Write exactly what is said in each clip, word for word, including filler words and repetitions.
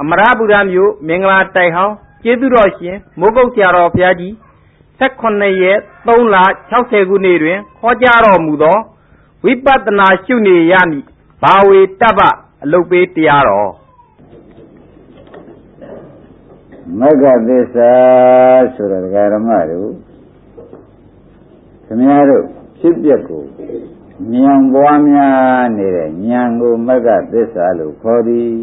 အမရပူရမျိုးမင်္ဂလာတိုက်ဟောင်းကျေးဇူးတော်ရှင်မိုးကုတ်ဆရာတော်ဘုရားကြီး၁၈ရက်၃လ၆၀ခုနှစ်တွင်ဟောကြားတော်မူသောဝိပဿနာရှုနေရမည်ဘာဝေတပ္ပအလုတ်ပေးတရားတော်မဂ္ဂသစ္စာဆိုတဲ့ဓမ္မတို့ခင်ဗျားတို့ဖြစ်ပျက်ကိုဉာဏ်ပွားများနေတဲ့ဉာဏ်ကိုမဂ္ဂသစ္စာလို့ခေါ်သည်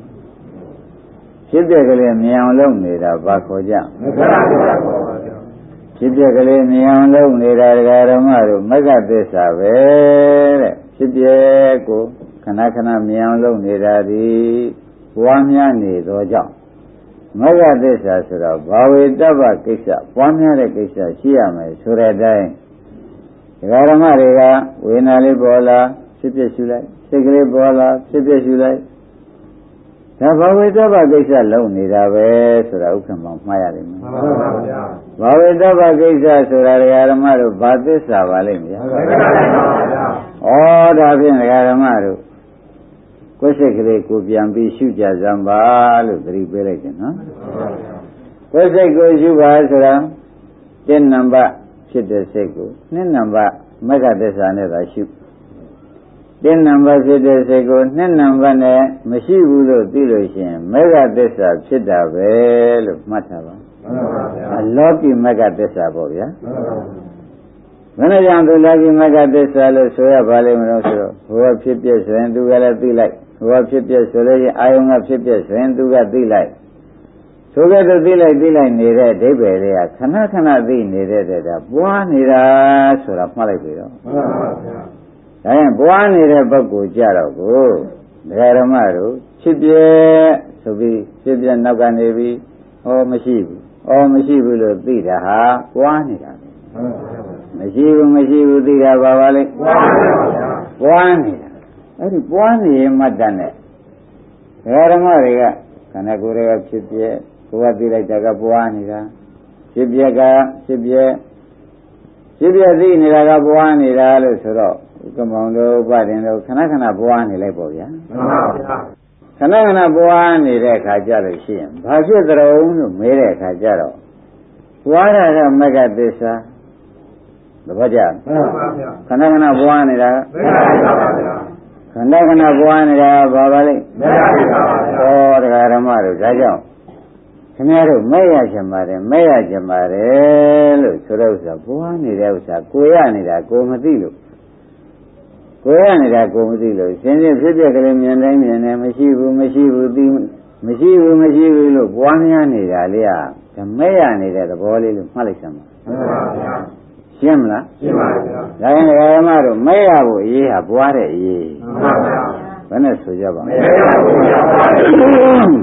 ဖြစ်ပျက်ကလေးမြင်အောင်လုပ်နေတာဘာခေါ်ကြမဂ္ဂသစ္စာခေါ်ပါဗျာဖြစ်ပျက်ကလေးမြင်အောင်လုပ်နေတာဓမ္မတို့မဂ္ဂသစ္စာပဲတဲ့ဖြစ်ပျက်ကိုခဏခဏမြင်အောင်လုပ်နေတာဒီပွားများနေသောကြောင့်မဂ္ဂသစ္စာဆိုတော့ဘာဝေတ္တပကိစ္စပွားများတဲ့ကိစ္စရှိရမယ်ဆိုတဲ့အတိုင်းဓမ္မတွေကဝေဒနာလေးပေါ်လာဖြစ်ဖြစ်ရှုလိုက်စိတ်ကလေးပေါ်လာဖြစ်ဖြစ်ရှုလိုက်ဒါဘာဝေတ္တပကိစ္စလုံးနေတာပဲဆိုတာဥက္ကမောင်မှားရတယ်မှန်ပါဗျာဘာဝေတ္တပကိစ္စဆိုတာဓမ္မတို့ဘာသစ္စာပါလိမ့်ဗျာမှန်ပါဗျာဩဒါဖြင့်ဓမ္မတို့ကိုယ်စိတ်ကလေးကိုပြန်ပြီးရှုကြစမ်းပါလို့သတိပေးလိုက်တယ်နော်ကိုယ်စိတ်ကိုရှုပါဆိုတာတစ်နံပါတ်ဖြစ်တဲ့စိတ်ကိုနှစ်နံပါတ်မဂ္ဂသစ္စာနဲ့သာရှုတစ်နံပါတ်ဖြစ်တဲ့စိတ်ကိုနှစ်နံပါတ်နဲ့မရှိဘူးလို့သိလို့ရှိရင်မဂ္ဂသစ္စာဖြစ်တာပဲလို့မှတ်ထားပါမှန်ပါဗျာအလောကီမဂ္ဂသစ္စာပေါ့ဗျာမှန်ပါဗျာဘယ်နဲ့ကြောင့်သူလောကီမဂ္ဂသစ္စာလို့ဆိုရပါလိမ့်မလို့ဆိုတော့ဟိုကဖြစ်ပြဆိုရင်သူကလည်းသိလိုက်ဟိုကဖြစ်ပြဆိုလို့ရင်အာယုံကဖြစ်ပြဆိုရင်သူကသိလိုက်ဆိုကြတော့သိလိုက်သိလိုက်နေတဲ့အဓိပ္ပာယ်တွေကခဏခဏသိနေတဲ့တဲ့ပွားနေတာဆိုတာမှတ်လိုက်ပြီတော့မှန်ပါဗျာဒါရင်ပွားနေတဲ့ပုဂ္ဂိုလ်ကြတော့ကိုဓမ္မတို့ဖြစ်ပြဆိုပြီးဖြစ်ပြနောက်ကနေပြီးဟောမရှိဘူးဩမရှိဘူးလို့သိတာဟာပွားနေတာပဲမရှိဘူးမရှိဘူးသိတာပါပါလေပွားနေတာဗျာပွားနေတာအဲ့ဒီပွားနေရင်မှတ်တတ်နဲ့ဓမ္မတွေကခန္ဓာကိုယ်တွေကဖြစ်ပြကိုယ်ကသိလိုက်တာကပွားနေတာဖြစ်ပြကဖြစ်ပြဖြစ်ပြသိနေတာကပွားနေတာလို့ဆိုတော့ကမောင်တို့ဥပဒေတို့ခဏခဏပွားနေလိုက်ပေါ့ဗျာမှန်ပါဗျာခဏခဏပွားနေတဲ့အခါကျလို့ရှိရင်ဘာဖြစ်သလဲလို့မေးတဲ့အခါကျတော့ပွားတာကမဂ္ဂသစ္စာသဘောကျမှန်ပါဗျာခဏခဏပွားနေတာမဂ္ဂသစ္စာပါဗျာခဏခဏပွားနေတာဘာပါလိမ့်မဂ္ဂသစ္စာပါဗျာဩတရားဓမ္မတို့ဒါကြောင့်ခင်ဗျားတို့မဲ့ရချင်ပါတယ်မဲ့ရချင်ပါတယ်လို့ဆိုတဲ့ဥစ္စာပွားနေတဲ့ဥစ္စာကိုရနေတာကိုမသိလို့ကိုရနေတာကိုမသိလို့ရှင်းရှင်းဖြစ်ဖြစ်ကလေးမြင်တိုင်းမြင်တယ်မရှိဘူးမရှိဘူးသိမရှိဘူးမရှိဘူးလို့ပွားများနေတာလေးဟာဓမဲ့ရနေတဲ့သဘောလေးလို့မှတ်လိုက်စမ်းပါမှန်ပါဗျာရှင်းမလားရှင်းပါဗျာဒါရင်ဓမ္မတို့မဲ့ရဖို့အရေးဟာပွားတဲ့အရေးမှန်ပါဗျာဘယ်နဲ့ဆိုကြပါ့မလဲမဲ့ရဖို့ပွားတဲ့အရေး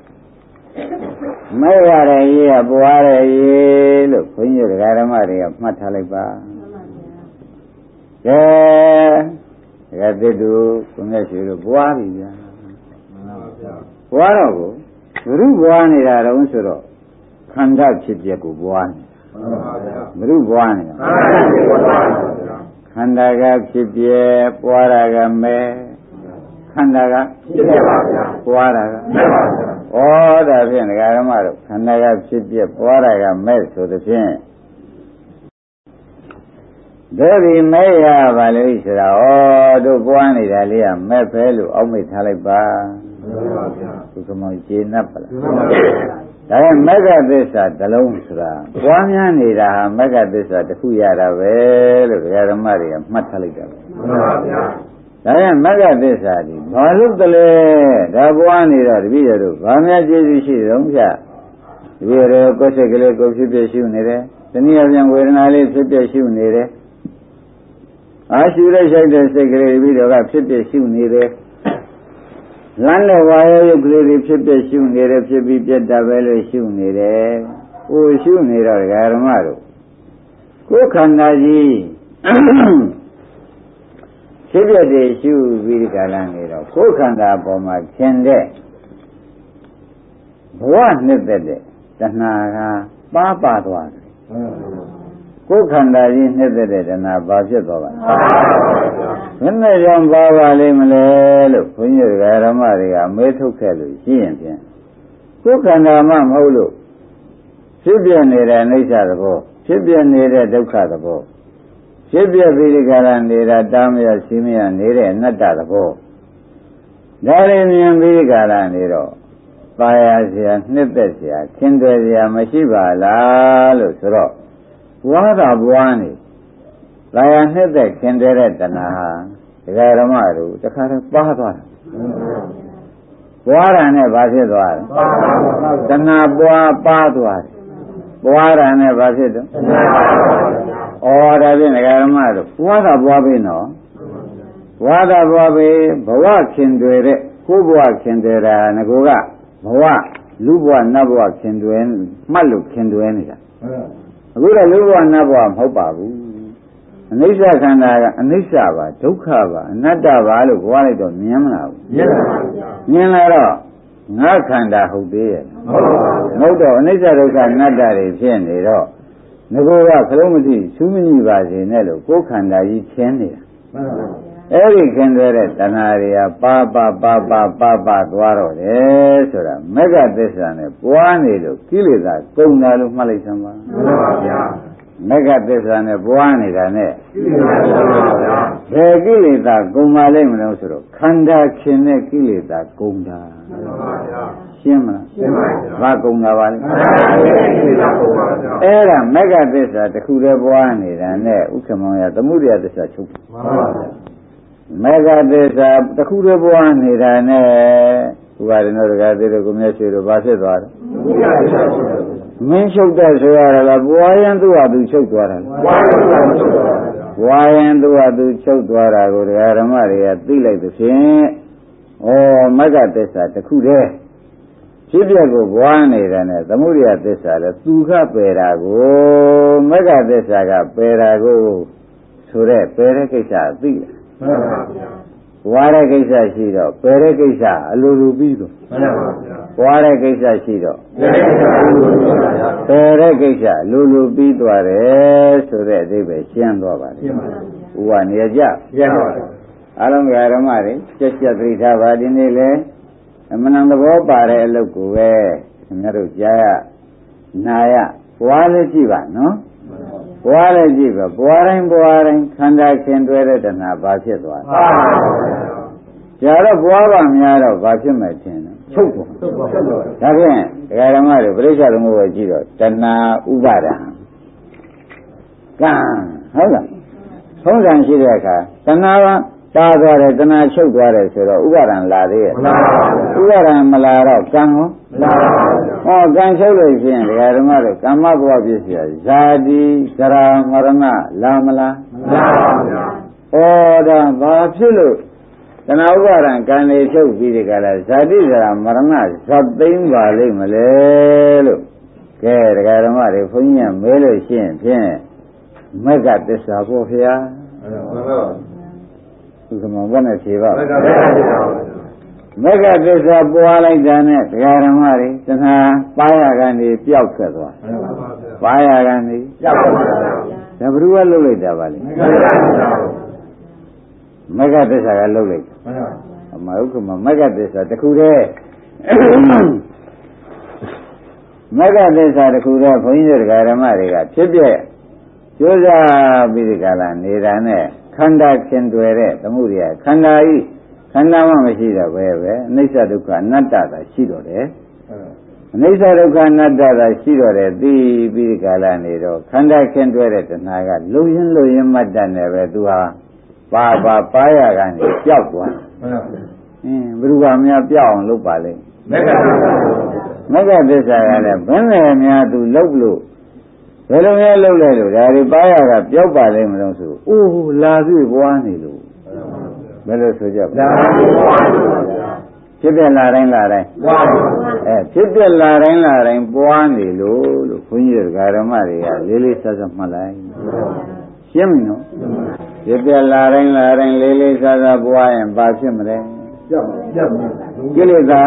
မဲ့ရတဲ့ရေးကပွားတဲ့ရေးလို့ခွန်ကြီးဓမ္မတွေကမှတ်ထားလိုက်ပါကဲဒါကတည်းကကိုမြတ်ရှိလို့ပွားပြီဗျာပွားတော့ကိုဘုရုပွားနေတာတော့ဆိုတော့ခန္ဓာဖြစ်ပျက်ကိုပွားနေဘုရုပွားနေတာခန္ဓာကဖြစ်ပျက်ပွားတာကမဲခန္ဓာကဖြစ်ပျက်ပါဗျာပွားတာကမဲပါဗျာဩဒါဖြင့်ဒကာဓမ္မတို့ခန္ဓာကဖြစ်ပျက်ပွားတာကမဲ့ဆိုတဲ့ဖြင့်ဒါဒီမဲ့ရပါလေဆိုတာဩတို့ပွားနေတာလေးကမဲ့ပဲလို့အောက်မေ့ထားလိုက်ပါမှန်ပါဗျာဒီကမောင်ကျေနပ်ပါလားမှန်ပါဗျာဒါရင်မဂ္ဂသစ္စာတစ်လုံးဆိုတာပွားများနေတာဟာမဂ္ဂသစ္စာတစ်ခုရတာပဲလို့ဒကာဓမ္မတွေကမှတ်ထားလိုက်တာပဲမှန်ပါဗျာဒါရင်မဂ္ဂသစ္စာဒီဘာလို့တလဲဒါပွားနေတော့တပည့်ရတို့ဘာများကျေးဇူးရှိတုံးဖြတ်တပည့်ရတို့ကိုယ်စိတ်ကလေးကိုဖြစ်ဖြစ်ရှုနေတယ်တနည်းအားဖြင့်ဝေဒနာလေးဖြစ်ဖြစ်ရှုနေတယ်အာရှုတဲ့ရှိတဲ့စိတ်ကလေးတပည့်တော်ကဖြစ်ဖြစ်ရှုနေတယ်လမ်းနဲ့ဝါရရုပ်ကလေးတွေဖြစ်ဖြစ်ရှုနေတယ်ဖြစ်ပြီးပြတ်တာပဲလို့ရှုနေတယ်ဟိုရှုနေတော့ဓမ္မတို့ကိုယ်ခန္ဓာကြီးဖြစ်ပြတဲ့ရှုပြီးဒီကလာနေတော့ကိုယ်ခန္ဓာအပေါ်မှာသင်တဲ့ဘဝနှစ်သက်တဲ့တဏှာကပါပါသွားတယ်ကိုယ်ခန္ဓာကြီးနှစ်သက်တဲ့တဏှာဘာဖြစ်သွားပါလဲဘယ်နဲ့ကြောင့်ပါပါလိမ့်မလဲလို့ဘုန်းကြီးဓမ္မတွေကမေးထုတ်ခဲ့လို့ရှိရင်ဖြင့်ကိုယ်ခန္ဓာမှမဟုတ်လို့ဖြစ်ပြနေတဲ့အိဋ္ဌသဘောဖြစ်ပြနေတဲ့ဒုက္ခသဘောဖြစ်ပြပြီးဒီကရနေတာတာမရရှိမရနေတဲ့အနတ္တသဘောဒါရင်းမြင်ပြီးဒီကရနေတော့ပါရเสียနှစ်သက်เสียခင်တယ်เสียမရှိပါလားလို့ဆိုတော့ဘွားတာဘွားနေပါရနှစ်သက်ခင်တယ်တဲ့တဏှာဒကာဓမ္မတို့တခါတည်းပါသွားတယ်ဘွားရံနဲ့ဘာဖြစ်သွားလဲတဏှာပွားပါသွားတယ်ဘွားရံနဲ့ဘာဖြစ်တော့ဩဒါဖြင့်ဒကာဓမ္မတို့ဘွားတာဘွားပြီနော်ဘွားတာဘွားပြီဘဝခင်တွေတဲ့ကိုယ်ဘဝခင်တွေတာငကိုကဘဝလူဘဝနတ်ဘဝခင်တွေမှတ်လို့ခင်တွေနေတာအခုတော့လူဘဝနတ်ဘဝမဟုတ်ပါဘူးအနိစ္စခန္ဓာကအနိစ္စပါဒုက္ခပါအနတ္တပါလို့ဘဝလိုက်တော့မြင်မလားဘူးမြင်ပါဘူးမြင်လာတော့ငါခန္ဓာဟုတ်သေးရဲ့မဟုတ်တော့အနိစ္စဒုက္ခအနတ္တတွေဖြစ်နေတော့ငကိုကခလုံးမသိရှုမကြည့်ပါစေနဲ့လို့ကိုယ်ခန္ဓာကြီးခင်းနေတာအဲ့ဒီခင်တဲ့တဏှာတွေကပါပါပါပါပါပါသွားတော့တယ်ဆိုတာမဂ္ဂသစ္စာနဲ့ပွားနေလို့ကိလေသာကုန်တာလို့မှတ်လိုက်စမ်းပါမှန်ပါဗျာမဂ္ဂသစ္စာနဲ့ပွားနေတာနဲ့ကိလေသာကုန်ပါဗျာဘယ်ကိလေသာကုန်ပါလိမ့်မလို့ဆိုတော့ခန္ဓာခင်တဲ့ကိလေသာကုန်တာမှန်ပါဗျာရှင်းမလားရှင်းပါဗျာဘာကုန်တာပါလဲခန္ဓာခင်တဲ့ကိလေသာကုန်ပါဗျာအဲ့ဒါမဂ္ဂသစ္စာတစ်ခုတည်းပွားနေတာနဲ့ဥက္ကမောရသမုဒယသစ္စာချုပ်မှန်ပါဗျာမေဃသစ္စာတစ်ခုတည်းပွားနေတာနဲ့ဥပါဒနောတကသေးတို့ကိုမျက်ရှိတို့ဘာဖြစ်သွားလဲမင်းချုပ်တဲ့ဆိုရတာပွားရင်သူ့ဟာသူချုပ်သွားတယ်ပွားရင်သူ့ဟာသူချုပ်သွားတာကိုဓမ္မတွေကသိလိုက်သဖြင့်ဩမဂ္ဂသစ္စာတစ်ခုတည်းဖြစ်ပြကိုပွားနေတာနဲ့သမုဒယသစ္စာလည်းသူကပယ်တာကိုမဂ္ဂသစ္စာကပယ်တာကိုဆိုတဲ့ပယ်တဲ့ကိစ္စသိလားမှန်ပါဗျာဘွားတဲ့ကိစ္စရှိတော့ပယ်တဲ့ကိစ္စအလိုလိုပြီးတော့မှန်ပါဗျာဘွားတဲ့ကိစ္စရှိတော့ပယ်တဲ့ကိစ္စအလိုလိုပြီးသွားတယ်ဆိုတဲ့အဓိပ္ပာယ်ရှင်းသွားပါတယ်မှန်ပါဗျာဥပနေကြရှင်းပါပါအားလုံးကဓမ္မတွေကြက်ကြက်သတိထားပါဒီနေ့လေအမှန်တန်သဘောပါတဲ့အလုပ်ကိုပဲခင်ဗျားတို့ကြားရနာရဘွားလေးကြည့်ပါနော်ဘွားလည်းကြည့်ပဲဘွားတိုင်းဘွားတိုင်းခန္ဓာခင်တွဲတဲ့တဏှာဘာဖြစ်သွားလဲကြာတော့ဘွားပါများတော့ဘာဖြစ်မှထင်တယ်ချုပ်သွားဒါဖြင့်ဒကာဓမ္မတွေပြိဿသမုပ္ပါကြည့်တော့တဏှာဥပါဒံကံဟုတ်လားထုံးစံရှိတဲ့အခါတဏှာကတားသွားတယ်တဏှာချုပ်သွားတယ်ဆိုတော့ဥပါဒံလာသေးရဲ့ဥပါဒံမလာတော့ကံဟောလာဟောကံချုပ်လို့ရှိရင်ဒကာဓမ္မတို့ကမ္မဘဝဖြစ်เสียဇာတိဇရာမရဏလာမလားလာပါဗျာဩဒါဘာဖြစ်လို့တဏှာဥပါဒံကံလေးချုပ်ပြီးဒီကလာဇာတိဇရာမရဏဇတ်သိမ့်ပါလိမ့်မလဲလို့ကဲဒကာဓမ္မတွေဘုန်းကြီးကမဲလို့ရှိရင်ဖြင့်မဂ္ဂသစ္စာပေါ့ဗျာမှန်ပါပါသူကမဘယ်နဲ့ဖြေပါမဂ္ဂသစ္စာပွားလိုက်တာနဲ့တရားဓမ္မတွေတဏှာပါရကနေပျောက်ထွက်သွားပါရကနေပျောက်သွားဒါဘ누구ကလှုပ်လိုက်တာပါလဲမဂ္ဂသစ္စာကလှုပ်လိုက်အမဟုတ်ကမမဂ္ဂသစ္စာတစ်ခုတည်းမဂ္ဂသစ္စာတစ်ခုတည်းဘုန်းကြီးတို့တရားဓမ္မတွေကဖြစ်ပြကျိုးစားပြီးဒီကလာနေတာနဲ့ခန္ဓာခင်တွယ်တဲ့သမှုရိယခန္ဓာဤခန္ဓာမှမရှိတော့ပဲပဲအနိစ္စဒုက္ခအနတ္တသာရှိတော့တယ်အနိစ္စဒုက္ခအနတ္တသာရှိတော့တယ်သိပြီးဒီကလာနေတော့ခန္ဓာခင်တွယ်တဲ့တဏှာကလုံရင်လုံရင်မတ်တတ်နေပဲသူဟာပါပါပါရကနေပျောက်သွားအင်းဘ누구ကများပျောက်အောင်လုပ်ပါလိမ့်မဂ္ဂသစ္စာမဂ္ဂသစ္စာကလည်းဘယ်နဲ့များသူလုပ်လို့ဘယ်လိုများလုပ်လဲလို့ဒါဒီပါရကပျောက်ပါလိမ့်မလို့ဆိုအိုးလာပြီဘွားနေလို့ဘယ်လိုဆိုကြလာပြီဘွားနေပါဗျာဖြစ်ပြလာတိုင်းလာတိုင်းဘွားအဲဖြစ်ပြလာတိုင်းလာတိုင်းပွားနေလို့လို့ဘုန်းကြီးတို့ဓမ္မတွေကလေးလေးဆက်ဆက်မှတ်လိုက်ရှင်းပြီနော်ဖြစ်ပြလာတိုင်းလာတိုင်းလေးလေးဆက်ဆက်ပွားရင်ဘာဖြစ်မလဲကြောက်ကြောက်ကိလေသာ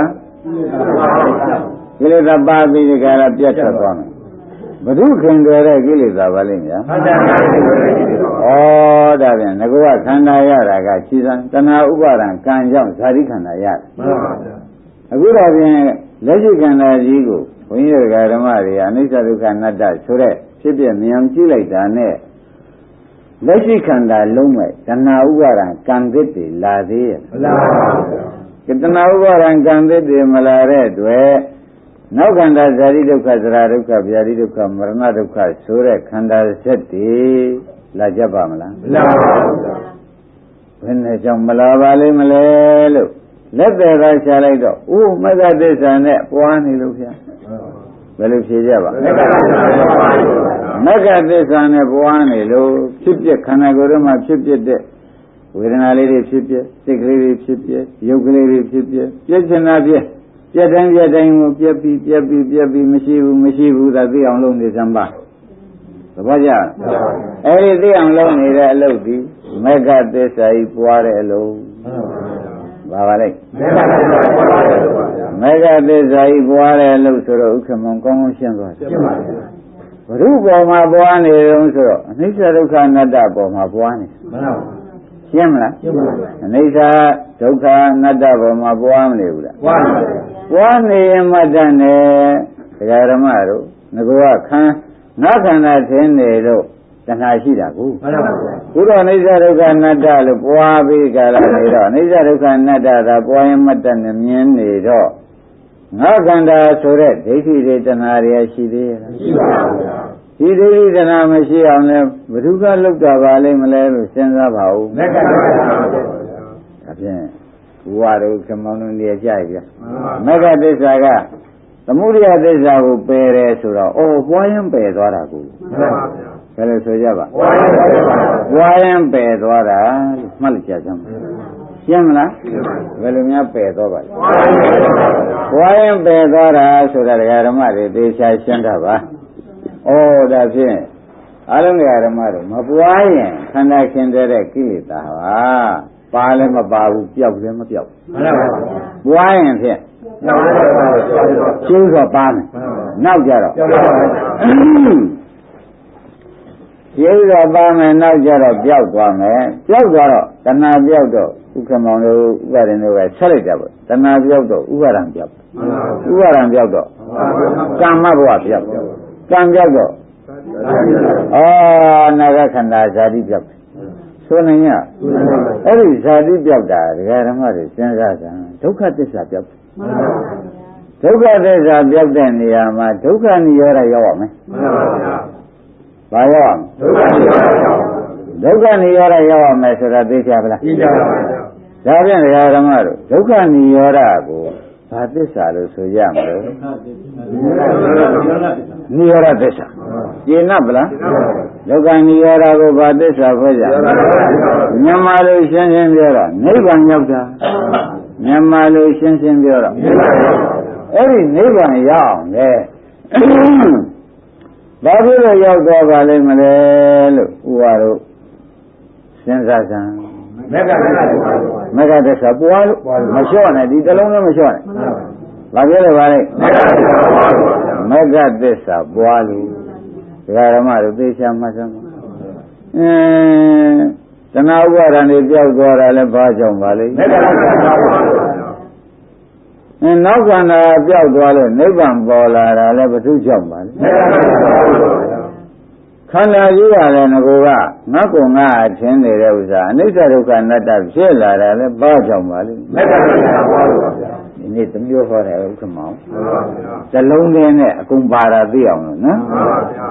ကိလေသာပါပြီးဒီကရပြတ်ထွက်သွားမယ်ဘုဒ္ဓခင်တွေတဲ့ကိလေသာပါလိမ့်ဗျာမှန်ပါပါဩဒါပြန်ငကောခန္ဓာရတာကခြေစံတဏှာဥပါဒံကံကြောင့်ဇာတိခန္ဓာရတယ်မှန်ပါဗျာအခုတော့ပြန်လက်ရှိခန္ဓာကြီးကိုဘုန်းကြီးဓမ္မတွေအနိစ္စဒုက္ခအနတ္တဆိုတဲ့ဖြစ်ပြမြင်ကြည့်လိုက်တာနဲ့လက်ရှိခန္ဓာလုံးမဲ့တဏှာဥပါဒံကံသစ်တွေလာသေးရဲ့မလာပါဘူးတဏှာဥပါဒံကံသစ်တွေမလာတဲ့အတွက်နောက်ခန္ဓာဇာတိဒုက္ခသရဒုက္ခဗျာတိဒုက္ခမရဏဒုက္ခဆိုတဲ့ခန္ဓာဆက်တွေလာကြပါမလားမလာပါဘူးဘယ်နဲ့ကြောင့်မလာပါလိမ့်မလဲလို့လက်သေးသာရှာလိုက်တော့ဥမဂ္ဂသစ္စာနဲ့ပွားနေလို့ဗျာဘယ်လိုဖြေကြပါမဂ္ဂသစ္စာနဲ့ပွားနေလို့ဖြစ်ပြခန္ဓာကိုယ်ထဲမှာဖြစ်ပြတဲ့ဝေဒနာလေးတွေဖြစ်ပြစိတ်ကလေးတွေဖြစ်ပြရုပ်ကလေးတွေဖြစ်ပြပြည့်ချင်တာပြည့်ပြည့်တိုင်းပြည့်တိုင်းကိုပြည့်ပြီးပြည့်ပြီးပြည့်ပြီးမရှိဘူးမရှိဘူးသာသိအောင်လုပ်နေစမ်းပါသဘောကျအဲ့ဒီသိအောင်လုပ်နေတဲ့အလုပ်ဒီမဂ္ဂသစ္စာကြီးပွားတဲ့အလုပ်ဘာပါလဲမေဃသစ္စာကြီးပွားတယ်လို့ဆိုတော့ဥက္ကမောင်ကောင်းကောင်းရှင်းသွားတယ်ဘုရုပေါ်မှာပွားနေတုံးဆိုတော့အနိစ္စဒုက္ခအနတ္တပေါ်မှာပွားနေမှန်ပါဘူးရှင်းမလားရှင်းပါပြီအနိစ္စဒုက္ခအနတ္တပေါ်မှာပွားမနေဘူးလားပွားနေပါဘူးပွားနေရင်မှတ်တတ်နဲ့ဒကာဓမ္မတို့ငကောကခံငါခန္ဓာထင်းနေလို့တဏှာရှိတာကိုမှန်ပါဘူးဘုရားအနိစ္စဒုက္ခအနတ္တလို့ပွားပြီးကြလာနေတော့အနိစ္စဒုက္ခအနတ္တသာပွားရင်မှတ်တတ်နဲ့မြင်နေတော့ငါခန္ဓာဆိုတဲ့ဒိဋ္ဌိတွေတဏှာတွေရှိသေးရဲ့ရှိပါဘူးဒီဒိဋ္ဌိတဏှာမရှိအောင်လဲဘုသူကလောက်တာပါလိမ့်မလဲလို့စဉ်းစားပါဦးမက္ကသစ္စာပါဘုရားဒါဖြင့်ဘုရားတို့ခမောင်းတို့နေကြပြီမက္ကသစ္စာကသမုဒယသစ္စာကိုပယ်တယ်ဆိုတော့အော်ပွားရင်ပယ်သွားတာကိုမှန်ပါဗျာဘယ်လိုဆိုကြပါပွားရင်ပယ်သွားတာလို့မှတ်လိုက်ကြစမ်းရှင်းမလားဘယ်လိုများပယ်သွားပါလဲပွားရင်ပယ်သွားတာဆိုတာဒကာဓမ္မတွေသေချာရှင်းတာပါဩဒါဖြင့်အလုံးဒကာဓမ္မတွေမပွားရင်ခန္ဓာခင်တဲ့ကိလေသာပါပါလည်းမပါဘူးပျောက်လည်းမပျောက်မှန်ပါပါပွားရင်ဖြင့်ကျိုးတော့ပါမယ်နောက်ကြတော့ကျိုးတော့ပါမယ်နောက်ကြတော့ပျောက်သွားမယ်ပျောက်သွားတော့တဏှာပျောက်တော့ဥက္ကမောင်တို့ဥပါဒင်တို့ကဆက်လိုက်ကြပါတဏှာပျောက်တော့ဥပါဒံပျောက်ဥပါဒံပျောက်တော့ကာမဘဝပျောက်ကံပျောက်တော့ဩနာဂခန္ဓာဇာတိပျောက်ဆိုနိုင်ရအဲ့ဒီဇာတိပျောက်တာဒကာဓမ္မတွေစဉ်းစားကြဒုက္ခသစ္စာပျောက်ဒုက္ခသစ္စာပျောက်တဲ့နေရာမှာဒုက္ခនិရောဓရောက်ရမယ်ဘာရောက်ဒုက္ခនិရောဓရောက်ရမယ်ဆိုတာသိချပါလားသိပါပါဒါဖြင့်ဒကာဓမ္မတို့ဒုက္ခនិရောဓကိုဘာသစ္စာလို့ဆိုကြမလို့និရောဓသစ္စာကျင့်납ဗလားဒုက္ခនិရောဓကိုဘာသစ္စာဖွဲ့ကြမြန်မာလိုရှင်းရှင်းပြောတော့နိဗ္ဗာန်ရောက်တာမြန်မာလိုရှင်းရှင်းပြောတော့အဲ့ဒီနိဗ္ဗာန်ရောက်အောင်လေဘာဖြစ်လို့ရောက်သွားပါလိမ့်မလဲလို့ဥပါတို့စဉ်းစားစမ်းမက္ကသစ္စာမက္ကသစ္စာပွားလို့မလျှော့နဲ့ဒီတလုံးလည်းမလျှော့နဲ့ဘာပြောလဲပါလဲမက္ကသစ္စာပွားလို့ဒကာဓမ္မတို့သေချာမှတ်စမ်းအင်းတဏှာဥပါဒံတွေပြောက်သွားတာလည်းဘာကြောင့်ပါလဲမက္ကသစ္စာပွားလို့အင်းနောက်ခန္ဓာပြောက်သွားလို့နိဗ္ဗာန်ပေါ်လာတာလည်းဘုသူကြောင့်ပါလေမက္ကသစ္စာပွားလို့ခန္ဓာကြီးရတယ်ငကိုကငါ့ကိုငါအထင်းနေတဲ့ဥစ္စာအနိစ္စဒုက္ခအနတ္တဖြစ်လာတာလဲဘာကြောင့်ပါလဲမက္ကသစ္စာပွားလို့ပါဗျာဒီနေ့တစ်မျိုးဟောတယ်ဥက္ကမောင်မှန်ပါဗျာဇလုံးလေးနဲ့အကုန်ပါတာသိအောင်လို့နော်မှန်ပါဗျာ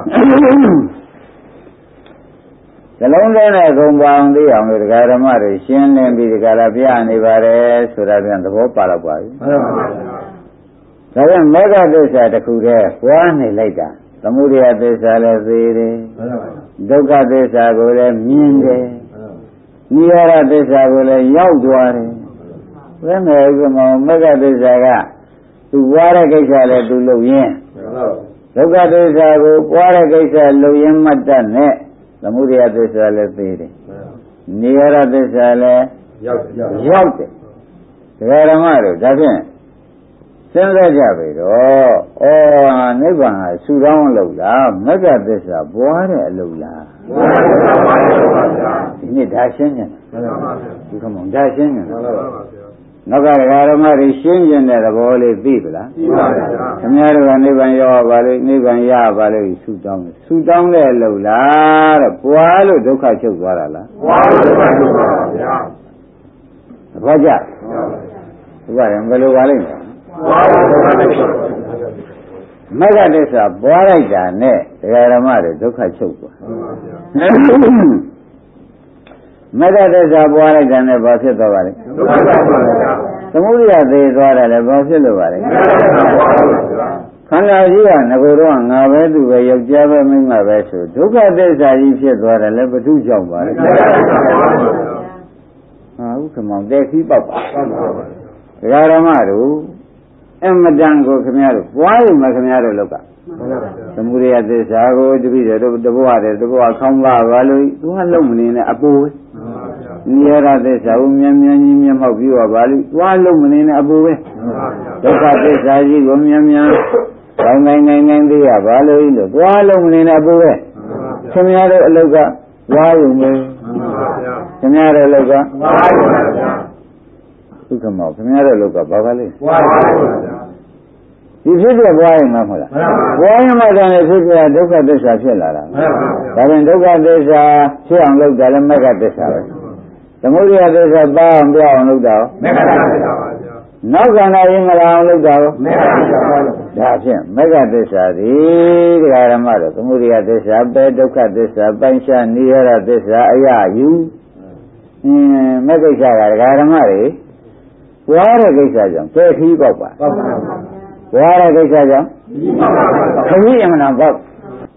ဇလုံးလေးနဲ့အကုန်ပါအောင်သိအောင်လို့ဒကာဓမ္မတွေရှင်းလင်းပြီးဒကာလာပြနေပါတယ်ဆိုတာပြန်သဘောပါတော့ပါပြီမှန်ပါဗျာဒါကြောင့်မက္ကသစ္စာတစ်ခုတည်းပွားနေလိုက်တာသမုဒယသစ္စာလည်းသိတယ်ဒုက္ခသစ္စာကိုလည်းမြင်တယ်နိရောဓသစ္စာကိုလည်းရောက်သွားတယ်ဘယ်နဲ့ဥက္ကမောမက္ခသစ္စာကသူပွားတဲ့ကိစ္စလည်းသူလုပ်ရင်းဒုက္ခသစ္စာကိုပွားတဲ့ကိစ္စလုပ်ရင်းမှတ်တတ်နဲ့သမုဒယသစ္စာလည်းသိတယ်နိရောဓသစ္စာလည်းရောက်ရောက်တယ်ဒကာဓမ္မတို့ဒါဖြင့်စဉ်းစားကြပြီတော့ဩနိဗ္ဗာန်ဟာဆူတောင်းလို့လားမက္ကသစ္စာပွားတဲ့အလုပ်လားပွားတဲ့ပါဗျာဒီနေ့ဒါရှင်းနေတယ်မှန်ပါဗျာဒီကမောင်ဒါရှင်းနေတယ်မှန်ပါဗျာနောက်ကဓမ္မတွေရှင်းကျင်တဲ့သဘောလေးသိပလားသိပါဗျာခင်ဗျားတို့ကနိဗ္ဗာန်ရောက်ပါလိမ့်နိဗ္ဗာန်ရပါလိမ့်ဆူတောင်းတယ်ဆူတောင်းတဲ့လို့လားတဲ့ပွားလို့ဒုက္ခချုပ်သွားတာလားပွားလို့ဒုက္ခချုပ်သွားပါဗျာသဘောကျဘုရားရင်ဘယ်လိုပါလိမ့်ပွားလို့ဒုက္ခချုပ်မဂ္ဂတစ္ဆာပွားလိုက်တာနဲ့ဓမ္မတွေဒုက္ခချုပ်သွားမဂ္ဂတစ္ဆာပွားလိုက်တာနဲ့ဘာဖြစ်သွားပါလဲဒုက္ခချုပ်ပါဗျာသမုဒိယသေးသွားတယ်လည်းဘာဖြစ်လို့ပါလဲခန္ဓာကြီးကငကိုယ်တော့ငါပဲသူပဲယောက်ျားပဲမိန်းမပဲဆိုဒုက္ခသစ္စာကြီးဖြစ်သွားတယ်လည်းဘုသူကြောင့်ပါလဲဟာဥက္ကမောင်တဲ့ခီးပေါက်ပါဒကာရမတို့အမတန်ကိုခင်ဗျားတို့ပွားရင်မခင်ဗျားတို့လောက်ကသမုဒိယသစ္စာကိုတပိတယ်တို့တဘောရတယ်တဘောခေါင်းပါပါလို့သူကလုံးမနေနဲ့အပူပဲနိရောဓသစ္စာကိုမြန်မြန်ကြီးမျက်မှောက်ပြီးတော့ဗာလိသွားလုံးမနေနဲ့အပူပဲဒုက္ခသစ္စာကြီးကိုမြန်မြန်တိုင်းတိုင်းတိုင်းတိုင်းသိရပါလို့လို့သွားလုံးမနေနဲ့အပူပဲခင်ဗျားတို့အလုတ်ကသွားရုံပဲခင်ဗျားတို့အလုတ်ကသွားရုံပါဗျာဒုက္ခမောခင်ဗျားတို့အလုတ်ကဘာပါလဲသွားရုံပါဗျာဒီဖြစ်ပြပွားရင်မဟုတ်လားပွားရင်မှတည်းဖြစ်ပြဒုက္ခသစ္စာဖြစ်လာတာဒါပြန်ဒုက္ခသစ္စာဖြစ်အောင်လုပ်တယ်လည်းမဂ္ဂသစ္စာပဲသမုဒိယသစ္စာပါအောင်ပြောင်းအောင်လုပ်တာမဂ္ဂသစ္စာပါဗျာနောက်ခန္ဓာရင်မလာအောင်လုပ်တာမဂ္ဂသစ္စာပါဒါဖြင့်မဂ္ဂသစ္စာဒီတရားဓမ္မတော့သမုဒိယသစ္စာပဲဒုက္ခသစ္စာပိုင်းခြားနိရောဓသစ္စာအရယူအင်းမဂ္ဂိစ္ဆာကတရားဓမ္မတွေပွားတဲ့ကိစ္စကြောင့်ပဲခီးပေါက်ပါပေါက်ပါပွားတဲ့ကိစ္စကြောင့်ခရီးအမှန်ပေါက်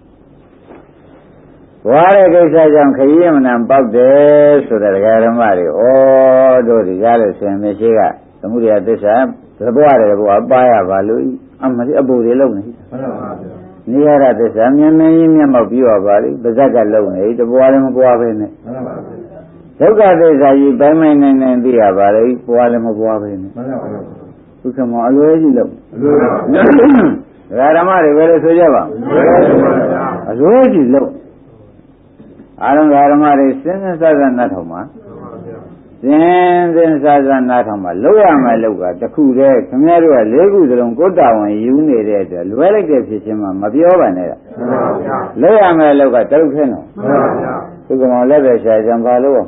ဝါတဲ့ကိစ္စကြောင့်ခရီးအမှန်ပေါက်တယ်ဆိုတဲ့ဓမ္မတွေဩတို့ဒီကားလို့ဆိုရင်မရှိကသမုဒိယသစ္စာသဘောရတယ်ဘုရားပါရပါလို့အမလေးအပူတွေလုံးနေမှန်ပါဗျာနိရောဓသစ္စာမြင်မြင်ကြီးမျက်မှောက်ပြီးတော့ပါလိပါဇက်ကလုံးနေတပွားလည်းမပွားပဲနဲ့မှန်ပါဗျာဒုက္ခသစ္စာကြီးပိုင်းပိုင်းနိုင်နိုင်သိရပါလိပွားလည်းမပွားပဲနဲ့မှန်ပါဗျာဒုက္ခမောအလွယ်ကြီးလုံးအလွယ်ပါဗျာဓမ္မတွေပဲလို့ဆိုကြပါအလွယ်ကြီးလုံးအာရုံဓမ္မတွေစဉ်းစားစားနားထောင်ပါစဉ်းစဉ်းစားစားနားထောင်ပါလောက်ရမယ်လောက်ကတခုတည်းခင်ဗျားတို့ကလေးခုစလုံးကိုယ်တာဝန်ယူနေတဲ့အတွက်လွယ်လိုက်တဲ့ဖြစ်ချင်းမှမပြောပါနဲ့လားလောက်ရမယ်လောက်ကတရုပ်ခဲနော်သူကမောလက်ပဲရှာကြံပါလို့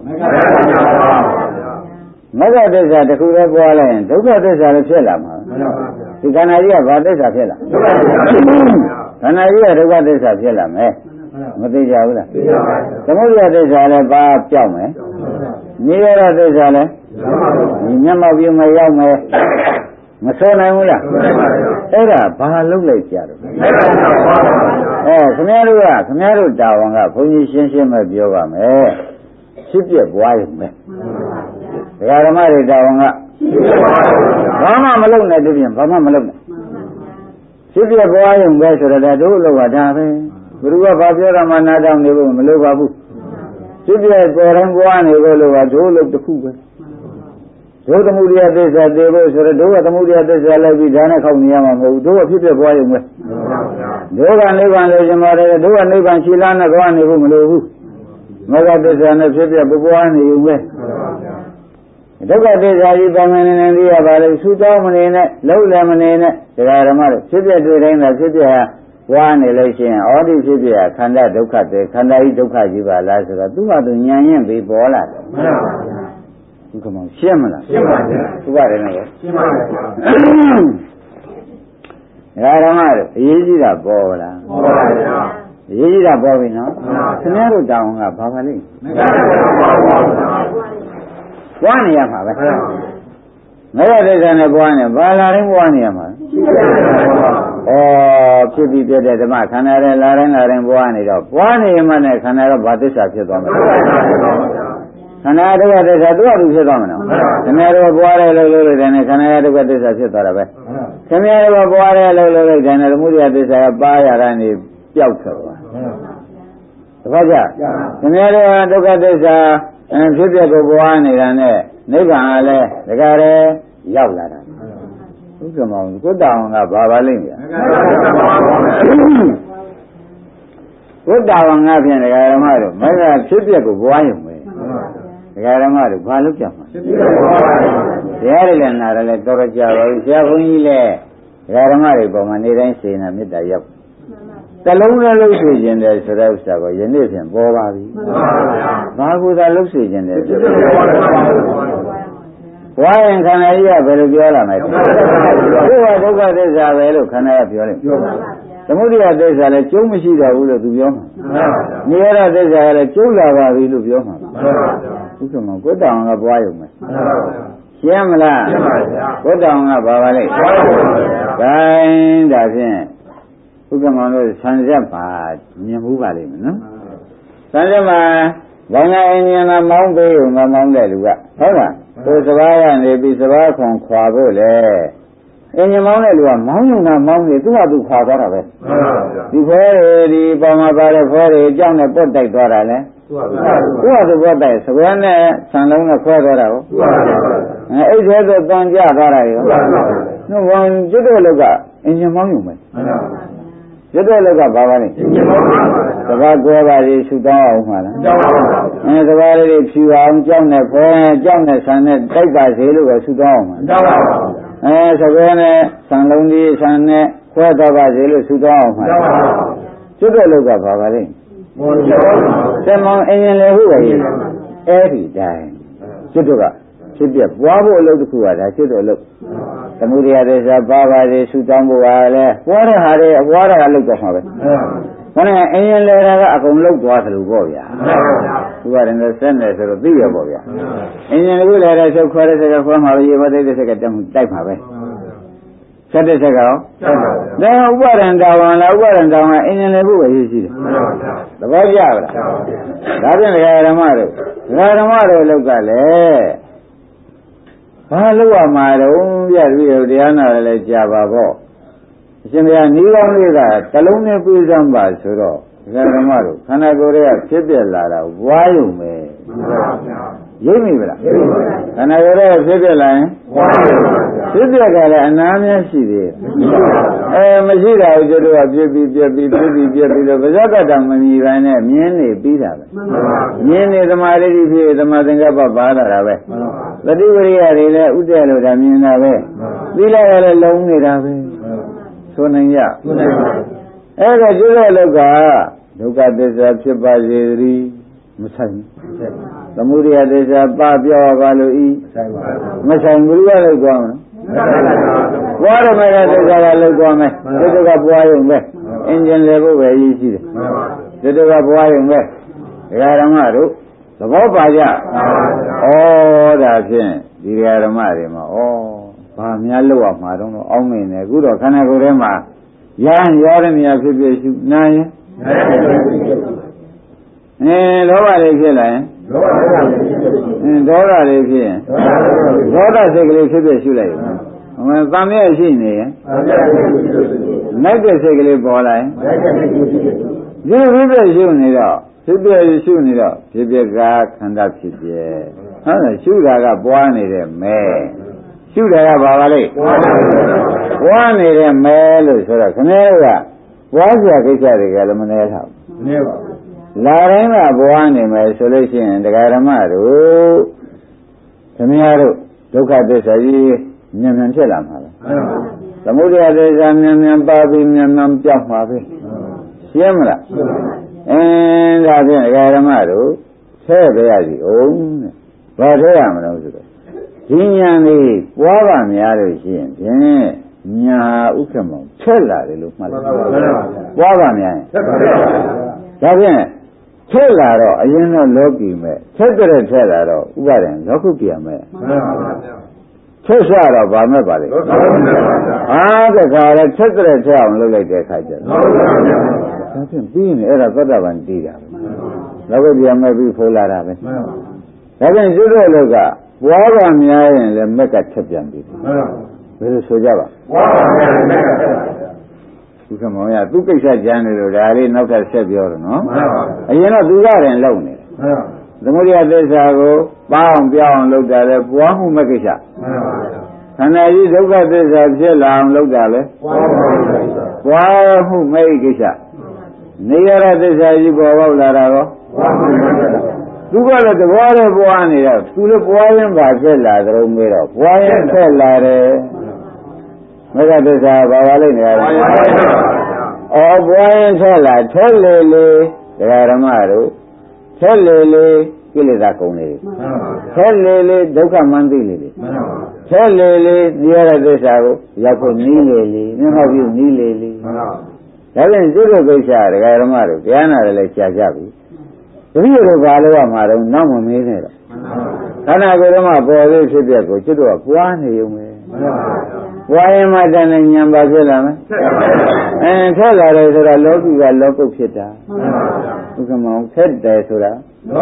မဂ္ဂသစ္စာတခုတည်းပွားလိုက်ရင်ဒုက္ခသစ္စာလည်းဖြစ်လာမှာဒီခန္ဓာကြီးကဘာသစ္စာဖြစ်လာခန္ဓာကြီးကဒုက္ခသစ္စာဖြစ်လာမယ်မသိကြဘူးလားသိပါပါသမုဒိယသစ္စာလည်းဘာပြောက်မယ်နိရောဓသစ္စာလည်းဒီမျက်မှောက်ပြုမရောက်မယ်မဆိုနိုင်ဘူးလားအဲ့ဒါဘာလုပ်လိုက်ကြတော့အဲခင်ဗျားတို့ကခင်ဗျားတို့တာဝန်ကဘုန်းကြီးရှင်းရှင်းပဲပြောပါမယ်ဖြစ်ပြပွားရုံပဲဒကာဓမ္မတွေတာဝန်ကဘာမှမလုပ်နဲ့တပြင်းဘာမှမလုပ်နဲ့ဖြစ်ပြပွားရုံပဲဆိုတော့တို့လောကဒါပဲဘုရားဘာပြောတာမှနားတောင်နေဖို့မလိုပါဘူးဖြစ်ပြပေါ်တိုင်းပွားနေဖို့လိုပါတို့လို့တစ်ခုပဲတို့သမုဒိယသစ္စာသိဖို့ဆိုတော့တို့ကသမုဒိယသစ္စာလိုက်ပြီးဒါနဲ့ခောက်နေရမှာမဟုတ်ဘူးတို့ကဖြစ်ပြပွားရုံပဲတို့ကနိဗ္ဗာန်လို့ရှင်ပါတယ်တို့ကနိဗ္ဗာန်ရှိလားနဲ့ကွာနေဖို့မလိုဘူးမဂ္ဂသစ္စာနဲ့ဖြစ်ပြပွားနေုံပဲဒုက္ခသစ္စာကြီးပါမနေနေသိရပါလေဆူတောင်းမနေနဲ့လုံးလည်းမနေနဲ့ဒကာဓမ္မတို့ဖြစ်ပြတွေ့တိုင်းသာဖြစ်ပြဟာဝါနေလို့ရှိရင်ဩဒီဖြစ်ပြခန္ဓာဒုက္ခတဲ့ခန္ဓာကြီးဒုက္ခကြီးပါလားဆိုတော့သူ့ဟာသူဉာဏ်ရင်ပြီးပေါ်လာတယ်မှန်ပါဗျာဒီကမောရှင်းမလားရှင်းပါဗျာသူပါတယ်နော်ရှင်းပါဗျာဓမ္မတို့အရေးကြီးတာပေါ်လားပေါ်ပါဗျာအရေးကြီးတာပေါ်ပြီနော်ခင်ဗျားတို့တောင်းကဘာပါလိမ့်ပွားနေရမှာပဲမရတဲ့ဆံနဲ့ပွားနေဘာလာတိုင်းပွားနေရမှာဩဖြစ်ပြီးပြတဲ့ဓမ္မခန္ဓာရဲ့လာတိုင်းလာတိုင်းပွားနေတော့ပွားနေမှနဲ့ခန္ဓာတော့ဘာသစ္စာဖြစ်သွားမလဲခန္ဓာဒုက္ခသစ္စာသူ့အတူဖြစ်သွားမလားခင်ဗျားတို့ပွားတယ်လို့လို့တယ်နဲ့ခန္ဓာဒုက္ခသစ္စာဖြစ်သွားတာပဲခင်ဗျားတို့ပွားတယ်လို့လို့တယ်နဲ့သမုဒိယသစ္စာကပါရတာနေပျောက်ထွက်သွားတခါကြခင်ဗျားတို့ဒုက္ခသစ္စာဖြစ်ပြကိုပွားနေတာနဲ့နိဗ္ဗာန်ကလည်းတကယ်ရောက်လာတာဥက္ကမောင်ကိုတောင်ကဘာပါလိမ့်ဗျာကိုတောင်ကဖြင့်ဒကာဓမ္မတို့မကဖြစ်ပြကိုပွားရုံပဲဒကာဓမ္မတို့ဘာလုပ်ကြမှာဖြစ်ပြကိုပွားပါတရားတွေလည်းနားလည်းတော်တော်ကြာပါပြီဆရာဘုန်းကြီးလည်းဓမ္မတွေပေါ်မှာနေတိုင်းစေနာမေတ္တာရောက်တလုံးလည်းလှုပ်စေခြင်းတယ်ဆိုတဲ့ဥစ္စာကိုယနေ့ဖြင့်ပေါ်ပါပြီဘာကူသာလှုပ်စေခြင်းတယ်ဆိုတော့ဝါရင်ခန္ဓာကြီးကဘယ်လိုပြောလာမလဲဘုရားဒုက္ခသစ္စာပဲလို့ခန္ဓာကပြောလိမ့်မယ်သမုဒိယသစ္စာလည်းကျုံးမရှိတော့ဘူးလို့သူပြောမှာနိရောဓသစ္စာကလည်းကျုံးလာပါပြီလို့ပြောမှာဥက္ကမကိုတောင်ကပွားရုံပဲရှင်းမလားကိုတောင်ကဘာပါလဲခိုင်းဒါဖြင့်ဥက္ကမတို့ဆံရက်ပါမြင်မှုပါလိမ့်မယ်နော်ဆံရက်မှာဘာငါအင်းဉာဏ်မောင်းပေးုံမမောင်းတဲ့လူကဟုတ်လားသူစဘာကနေပြီးစဘာခွန်ခွာဖို့လေအင်းဉာဏ်မောင်းတဲ့လူကမောင်းရုံကမောင်းနေသူ့ဟာသူခွာသွားတာပဲဒီဖွဲဒီပေါ်မှာပါတဲ့ဖွဲတွေအကြောင်းနဲ့ပုတ်တိုက်သွားတာလေသူ့ဟာသူပုတ်တိုက်စဘာနဲ့ဆံလုံးနဲ့ခွဲသွားတာကိုအဲအဲ့ဒီတော့တန်ကြသွားတာရောနှုတ်ဝန်ကျွတ်တဲ့လူကအင်းဉာဏ်မောင်းရုံပဲကျွတ်တဲ့လူကဘာပါလဲစဘာကွဲပါလေရှုတောင်းအောင်မှာလားအဲစဘာလေးတွေဖြူအောင်ကြောက်နဲ့ဖွဲကြောက်နဲ့ဆံနဲ့တိုက်ပါစေလို့ပဲရှုတောင်းအောင်မှာအဲစကားနဲ့ဆံလုံးကြီးဆံနဲ့ခွဲတော့ပါစေလို့ဆူတောင်းအောင်မှာကျွတ်တဲ့လောက်ကဘာပါလဲတမောင်အရင်လေဟုတ်ရဲ့အဲ့ဒီတိုင်းကျွတ်တော့ကဖြစ်ပြပွားဖို့အလုပ်တစ်ခုကဒါကျွတ်တော့အလုပ်သမုဒိယသစ္စာပါပါစေဆူတောင်းဖို့ပါလေပွားတဲ့ဟာတွေပွားတဲ့ဟာလုပ်တော့မှာပဲခေါင်းကအရင်လေတာကအကုန်လုပ်သွားသလိုပေါ့ဗျာသူကလည်းဆက်နေဆိုတော့သိရပေါ့ဗျာအရင်ကလည်းလည်းဆုတ်ခွဲတဲ့ဆက်ကခွဲမှာပဲရေမသိတဲ့ဆက်ကတက်မှုတိုက်မှာပဲဆက်တဲ့ဆက်ကောင်ဒါဥပါဒံတာဝန်လားဥပါဒံတာဝန်အရင်လည်းဖို့ပဲရရှိတယ်သဘောကျလားဒါဖြင့်ဓမ္မတို့ဓမ္မတို့လောက်ကလည်းဘာလို့ရမှာတော့ပြပြီးတော့တရားနာလည်းကြာပါပေါ့အရှင်ဘုရားဤကောင်းလေးကတလုံးနဲ့ပြည့်စုံပါဆိုတော့ဓမ္မတို့ခန္ဓာကိုယ်ရဲ့ဖြစ်ပြလာတာဝါယုံပဲရိပ်မိဗလားခန္ဓာကိုယ်ရဲ့ဖြစ်ပြလာရင်ဖြစ်ပြကလည်းအနာများရှိသေးတယ်အဲမရှိတာကိုတို့ကပြည့်ပြီးပြည့်ပြီးပြည့်ပြီးပြည့်ပြီးတော့ဗဇက်ကတမမြည်ပိုင်းနဲ့မြင်းနေပြီးတာပဲမြင်းနေသမာဓိဖြစ်သမာသင်္ကပ္ပပါလာတာပဲသတိဝရိယတွေလည်းဥဒ္ဒေလို့ဒါမြင်တာပဲသီလကလည်းလုံးနေတာပဲဆိုနိုင်ရအဲ့ဒါကျွတ်တဲ့လောက်ကဒုက္ခသစ္စာဖြစ်ပါစေသတည်းမဆိုင်ဘူးသမုဒိယသစ္စာပပြောပါလို့ဤမဆိုင်ဘူးကလည်းကြောင်းနော်ဘွားရမေကသစ္စာကလည်းကြောင်းမယ်ဒီတုကဘွားရုံပဲအင်ဂျင်လေဖို့ပဲရည်ရှိတယ်ဒီတုကဘွားရုံပဲဒကာဓမ္မတို့သဘောပါကြဩဒါဖြင့်ဒီဒကာဓမ္မတွေမှာဩဘာများလောက်အောင်မှာတော့အောင်းမင်းနေအခုတော့ခန္ဓာကိုယ်ထဲမှာရဟန်းရရမြာဖြစ်ဖြစ်ရှုနာရင်အဲလောဘတွေဖြစ်လာရင်ဒေါသတွေဖြစ်ရင်ဒေါသစိတ်ကလေးဖြစ်ဖြစ်ရှုလိုက်ရင်အမှန်သံမြဲရှိနေရင်နိုင်တဲ့စိတ်ကလေးပေါ်လာရင်ဒီဖြစ်ဖြစ်ရှုနေတော့ဖြစ်ဖြစ်ရှုနေတော့ဖြစ်ဖြစ်ကခန္ဓာဖြစ်ဖြစ်ဟုတ်လားရှုတာကပွားနေတဲ့မဲရှုတာကဘာပါလဲပွားနေတဲ့မဲလို့ဆိုတော့ခဏကပွားစရာကိစ္စတွေကလည်းမနေထားဘူးမနေပါဘူးလာတိုင်းကပွားနေမယ်ဆိုလို့ရှိရင်တရားဓမ္မတို့သမီးတို့ဒုက္ခသစ္စာကြီးမြန်မြန်ဖြစ်လာမှာလားသမုဒယသစ္စာမြန်မြန်ပါပြီးမြန်မြန်ပြောက်မှာပဲရှင်းမလားအင်းဒါဖြင့်တရားဓမ္မတို့ဆဲပြရစီအောင်တဲ့ဘာထဲရမလို့ဆိုတော့ဒီညာလေးပွားပါများလို့ရှိရင်ဖြင့်ညာဥက္ကမောချက်လာတယ်လို့မှတ်လိုက်ပွားပါများရင်ဒါဖြင့်ချက်လာတော့အရင်တော့လောကီမဲ့ချက်တဲ့ချက်လာတော့ဥပါဒံလောကုတ္တရာမဲ့ချက်ရတော့ဗာမဲ့ပါလေအားတခါလဲချက်တဲ့ချက်အောင်လုပ်လိုက်တဲ့အခါကျတော့ဒါဖြင့်ပြီးနေအဲ့ဒါသတ္တဗံတည်တာပဲလောကုတ္တရာမဲ့ပြီးဖိုးလာတာပဲဒါဖြင့်ကျွတ်တဲ့လောကပွားပါများရင်လည်းမက်ကချက်ပြန်ပြီဘယ်လိုဆိုကြပါပွားပါများရင်မက်ကချက်သူကမောင်ရသူကိစ္စကြမ်းနေလို့ဒါလေးနောက်ထပ်ဆက်ပြောတော့နော်အရင်တော့သူကရင်လုံနေတယ်သမုဒိယသစ္စာကိုပါအောင်ပြောင်းအောင်လုပ်တာလေပွားမှုမကိစ္စခန္ဓာကြီးဒုက္ခသစ္စာဖြစ်လာအောင်လုပ်တာလေပွားမှုမကိစ္စနေရတဲ့သစ္စာကြီးပေါ်ပေါက်လာတာရောသူကလည်းတဘောနဲ့ပွားနေတော့သူလည်းပွားရင်ပါဖြစ်လာကြုံမေးတော့ပွားရင်ဆက်လာတယ်မဂ္ဂသစ္စာဘာပါလိမ့်နေရလဲအော်ပွားရင်ဆက်လာထက်လေလေဒကာဓမ္မတို့ထက်လေလေကိလေသာကုန်လေထက်လေလေဒုက္ခမှန်းသိလေလေထက်လေလေတရားရသစ္စာကိုရောက်ဖို့နီးလေလေမျက်မှောက်ပြုနီးလေလေဒါပြန်စိတ်တို့ကိစ္စဒကာဓမ္မတို့တရားနာတယ်လည်းကြာကြပြီတပည့်တို့ဘာလို့ရမှာတော့နောက်မမေးနဲ့တော့ခန္ဓာကိုယ်ဓမ္မပေါ်သေးဖြစ်တဲ့ကိုကျွတ်တော့ပွားနေုံပဲပွားရင်မှတန်တဲ့ဉာဏ်ပါဖြစ်လာမယ်အဲထွက်လာတယ်ဆိုတာလောကီကလောကုတ်ဖြစ်တာဥက္ကမောင်ဖက်တယ်ဆိုတာ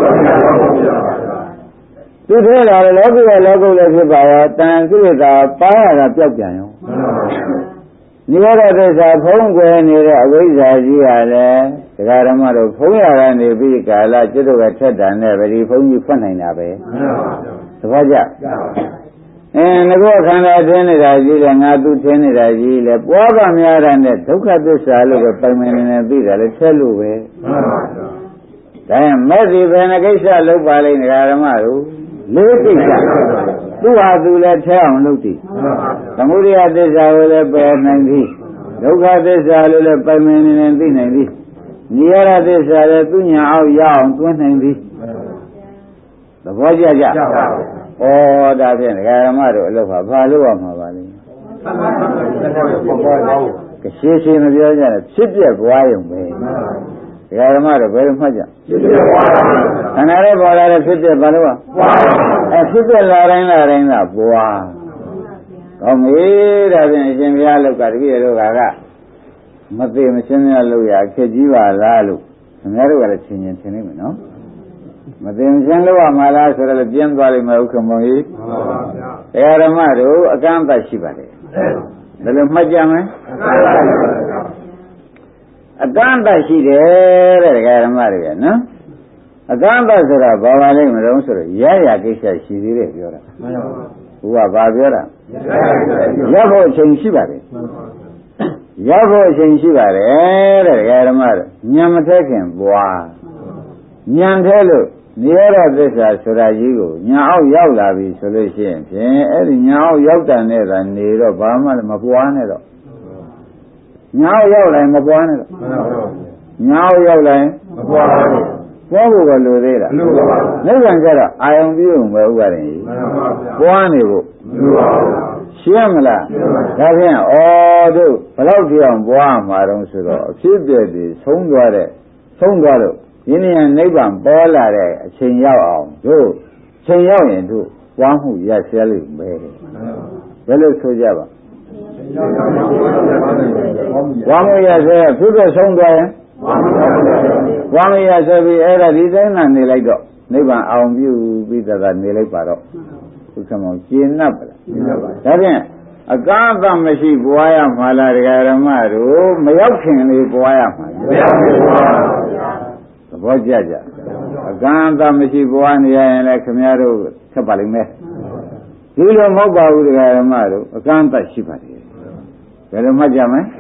သူထဲလာတယ်လောကီကလောကုတ်လည်းဖြစ်ပါရောတန်ကိလေသာပါရတာပျောက်ပြန်ရောနိရောဓသစ္စာဖုံးကွယ်နေတဲ့အဝိဇ္ဇာကြီးကလည်းဒကာဓမ္မတို့ဖုံးရတာနေပြီးကာလကျွတ်တော့ထက်တာနဲ့ဗတိဖုံးကြီးဖွင့်နိုင်တာပဲသဘောကျအင်းငါကခန္ဓာထင်းနေတာကြီးတယ်ငါသူထင်းနေတာကြီးလေပွားပါများတာနဲ့ဒုက္ခသစ္စာလို့ပဲပိုင်မနေနေသိတာလေထက်လို့ပဲဒါရင်မဲ့စီဘယ်နှကိစ္စလုပ်ပါလိမ့်ဒကာဓမ္မတို့လေးကိစ္စသူဟာသူလည်းထဲအောင်လုပ်သည်သမုဒိယသစ္စာကိုလည်းပယ်နိုင်သည်ဒုက္ခသစ္စာလို့လည်းပိုင်မနေနေသိနိုင်သည်နိရောဓသစ္စာလည်းသူညာအောင်ရအောင်တွန်းနိုင်သည်သဘောကျကြဩဒါဖြင့်ဒကာဓမ္မတို့အလုပ်ဟာဘာလို့ရမှာပါလဲကရှိရှိမပြောကြနဲ့ဖြစ်ပြပွားရုံပဲဒကာဓမ္မတို့ဘယ်လိုမှတ်ကြဖြစ်ပြပွားခန္ဓာရဲ့ပေါ်လာတဲ့ဖြစ်ပြဘာလို့ရပွားအဲဖြစ်ပြလာတိုင်းလာတိုင်းကပွားကောင်းပြီဒါဖြင့်အရှင်ဘုရားလောက်ကတပည့်တို့ကမသိမရှင်းရလို့ရခက်ကြီးပါလားလို့ခင်ဗျားတို့ကလည်းချင်းချင်းထင်နေမယ်နော်မသိမရှင်းလို့ရမှာလားဆိုတော့ပြင်းသွားလိမ့်မယ်ဥက္ကမောကြီးမှန်ပါဗျာတရားဓမ္မတို့အကန့်အသတ်ရှိပါတယ်ဘယ်လိုမှတ်ကြမလဲအကန့်အသတ်ရှိတယ်တဲ့တရားဓမ္မတွေကနော်အကန့်အသတ်ဆိုတာဘာပါလိမ့်မလို့ဆိုတော့ရရကိစ္စရှိသေးတယ်ပြောတာမှန်ပါဘုရားဘာပြောတာရဖို့အချိန်ရှိပါတယ်ရဖို့အချိန်ရှိပါတယ်တဲ့ဒကာဓမ္မတို့ဉာဏ်မထက်ခင်ပွားဉာဏ်ထဲလို့နိရောဓသစ္စာဆိုတာကြီးကိုညာအောင်ရောက်လာပြီဆိုလို့ရှိရင်ဖြင့်အဲ့ဒီညာအောင်ရောက်တဲ့နဲ့ကနေတော့ဘာမှမပွားနဲ့တော့ညာအောင်ရောက်လိုက်မပွားနဲ့တော့ညာအောင်ရောက်လိုက်မပွားဘူးပွားဖို့ကလိုသေးလားလိုပါဘူးနိဗ္ဗာန်ကျတော့အာယုံပြုံပဲဥပါရင်ကြီးပွားနေဖို့လိုပါဘူးရှင်းမလားဒါဖြင့်ဩတို့ဘယ်လောက်ကြည့်အောင်ပွားမှာတော့ဆိုတော့အဖြစ်ပြည့်တွေဆုံးသွားတဲ့ဆုံးသွားလို့ယင်းဉာဏ်နိဗ္ဗာန်ပေါ်လာတဲ့အချိန်ရောက်အောင်တို့ချိန်ရောက်ရင်တို့ပွားမှုရဆဲလိမ့်မယ်ဘယ်လိုဆိုကြပါပွားမှုရဆဲဖြစ်ပြဆုံးသွားရင်ပွားမှုရဆဲပြီးအဲ့ဒါဒီတိုင်းနဲ့နေလိုက်တော့နိဗ္ဗာန်အောင်ပြုပြီးတော့နေလိုက်ပါတော့ဥက္ကမောကျင့်납ပါလားဒါဖြင့်အကန့်အသတ်မရှိပွားရမှာလားဒကာဓမ္မတို့မရောက်ခင်လေးပွားရမှာမရောက်ခင်ပွားပါဗျာသဘောကျကြအကန့်အသတ်မရှိပွားနေရရင်လည်းခင်ဗျားတို့ဆက်ပါလိမ့်မယ်ဒီလိုမဟုတ်ပါဘူးဒကာဓမ္မတို့အကန့်အသတ်ရှိပါတယ်ဘယ်လိုမှတ်ကြမလဲ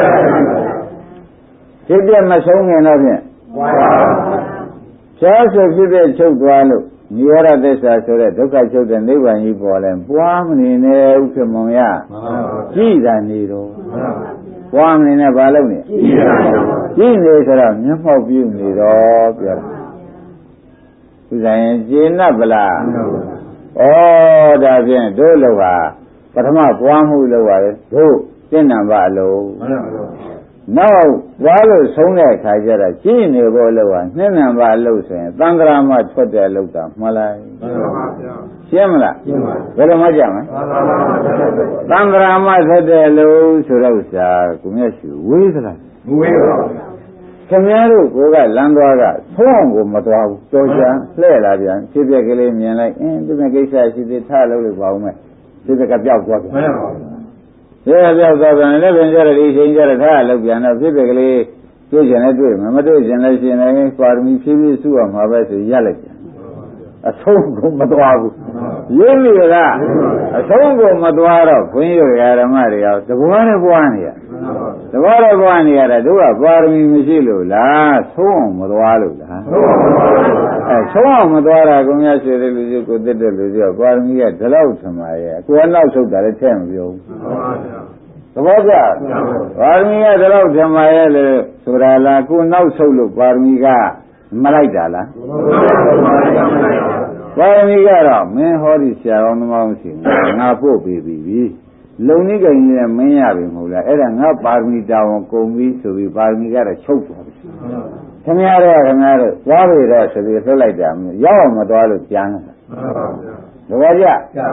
ဖြစ်ပြမဆုံးခင်တော့ဖြင့်ပွားပါဖြားဆိုဖြစ်ပြချုပ်သွားလို့နိရောဓသစ္စာဆိုတဲ့ဒုက္ခချုပ်တဲ့နိဗ္ဗာန်ကြီးပေါ်လဲပွားမနေနဲ့ဥက္ကမောင်ရကြည်တာနေတော့ပွားမနေနဲ့ဘာလုပ်နေကြည်နေဆိုတော့မျက်မှောက်ပြုနေတော့ပြောတာဥစ္စာရင်ကျေနပ်ဗလားဩဒါဖြင့်တို့လောကပထမပွားမှုလောက်ပါလေတို့သင်္နံပါအလုံးနောက်သွားလို့ဆုံးတဲ့အခါကျတော့ကြည်နေဖို့လို့ကနှစ်နံပါတ်လို့ဆိုရင်သံဃာမထွက်တဲ့လောက်တာမှလိုက်မှန်ပါဗျာရှင်းမလားရှင်းပါဘယ်လိုမှကြမလဲသံဃာမထွက်တဲ့လို့ဆိုတော့ဥစ္စာကိုမျက်ရှိဝေးသလားမဝေးပါဘူးခင်ဗျားတို့ကိုကလမ်းသွားကသုံးအောင်ကိုမသွားဘူးတော်ချမ်းလှဲ့လာပြန်ဖြစ်ပြက်ကလေးမြင်လိုက်အင်းဒီမဲ့ကိစ္စရှိသေးထားလို့လို့ပါဦးမယ်ဖြစ်ပြက်ကပြောက်သွားပြီမှန်ပါဘူးရဲပြောက်သွားပြန်လည်းပြင်ကြရဒီချိန်ကြရထားလောက်ပြန်တော့ဖြစ်ဖြစ်ကလေးတွေ့ကျင်လည်းတွေ့မှာမတွေ့ကျင်လည်းရှင်လည်းပါရမီဖြည်းဖြည်းစုအောင်မှာပဲဆိုရက်လိုက်ပြန်အဆုံးကိုမသွားဘူးရင်းမိလားအဆုံးကိုမသွားတော့ဘုန်းကြီးတို့ဓမ္မတွေရောတဘွားနဲ့ဘွားနေရသဘောတော့ဘဝနေရတာတို့ကပါရမီမရှိလို့လားသုံးအောင်မသွားလို့လားအဲသုံးအောင်မသွားတာကိုများဆွေတဲ့လူကြီးကိုတက်တဲ့လူကြီးကပါရမီကဒီလောက်ထမရဲ့ကိုယ်ကနောက်ဆုတ်တာလည်းထည့်မပြောဘူးသဘောကျပါရမီကဒီလောက်ထမရဲ့လေဆိုတာလားကိုယ်နောက်ဆုတ်လို့ပါရမီကမလိုက်တာလားပါရမီကတော့မင်းဟောဒီဆရာတော်သမားမရှိဘူးငါပို့ပေးပြီလုံနေကြရင်လည်းမင်းရပြီမဟုတ်လားအဲ့ဒါငါပါရမီတာဝန်ကုန်ပြီဆိုပြီးပါရမီကတော့ချုပ်သွားပြီခင်ဗျားတို့ခင်ဗျားတို့သွားပြီတော့ဆိုပြီးလှုပ်လိုက်တာရောက်အောင်မသွားလို့ပြန်လာတာသဘောကျ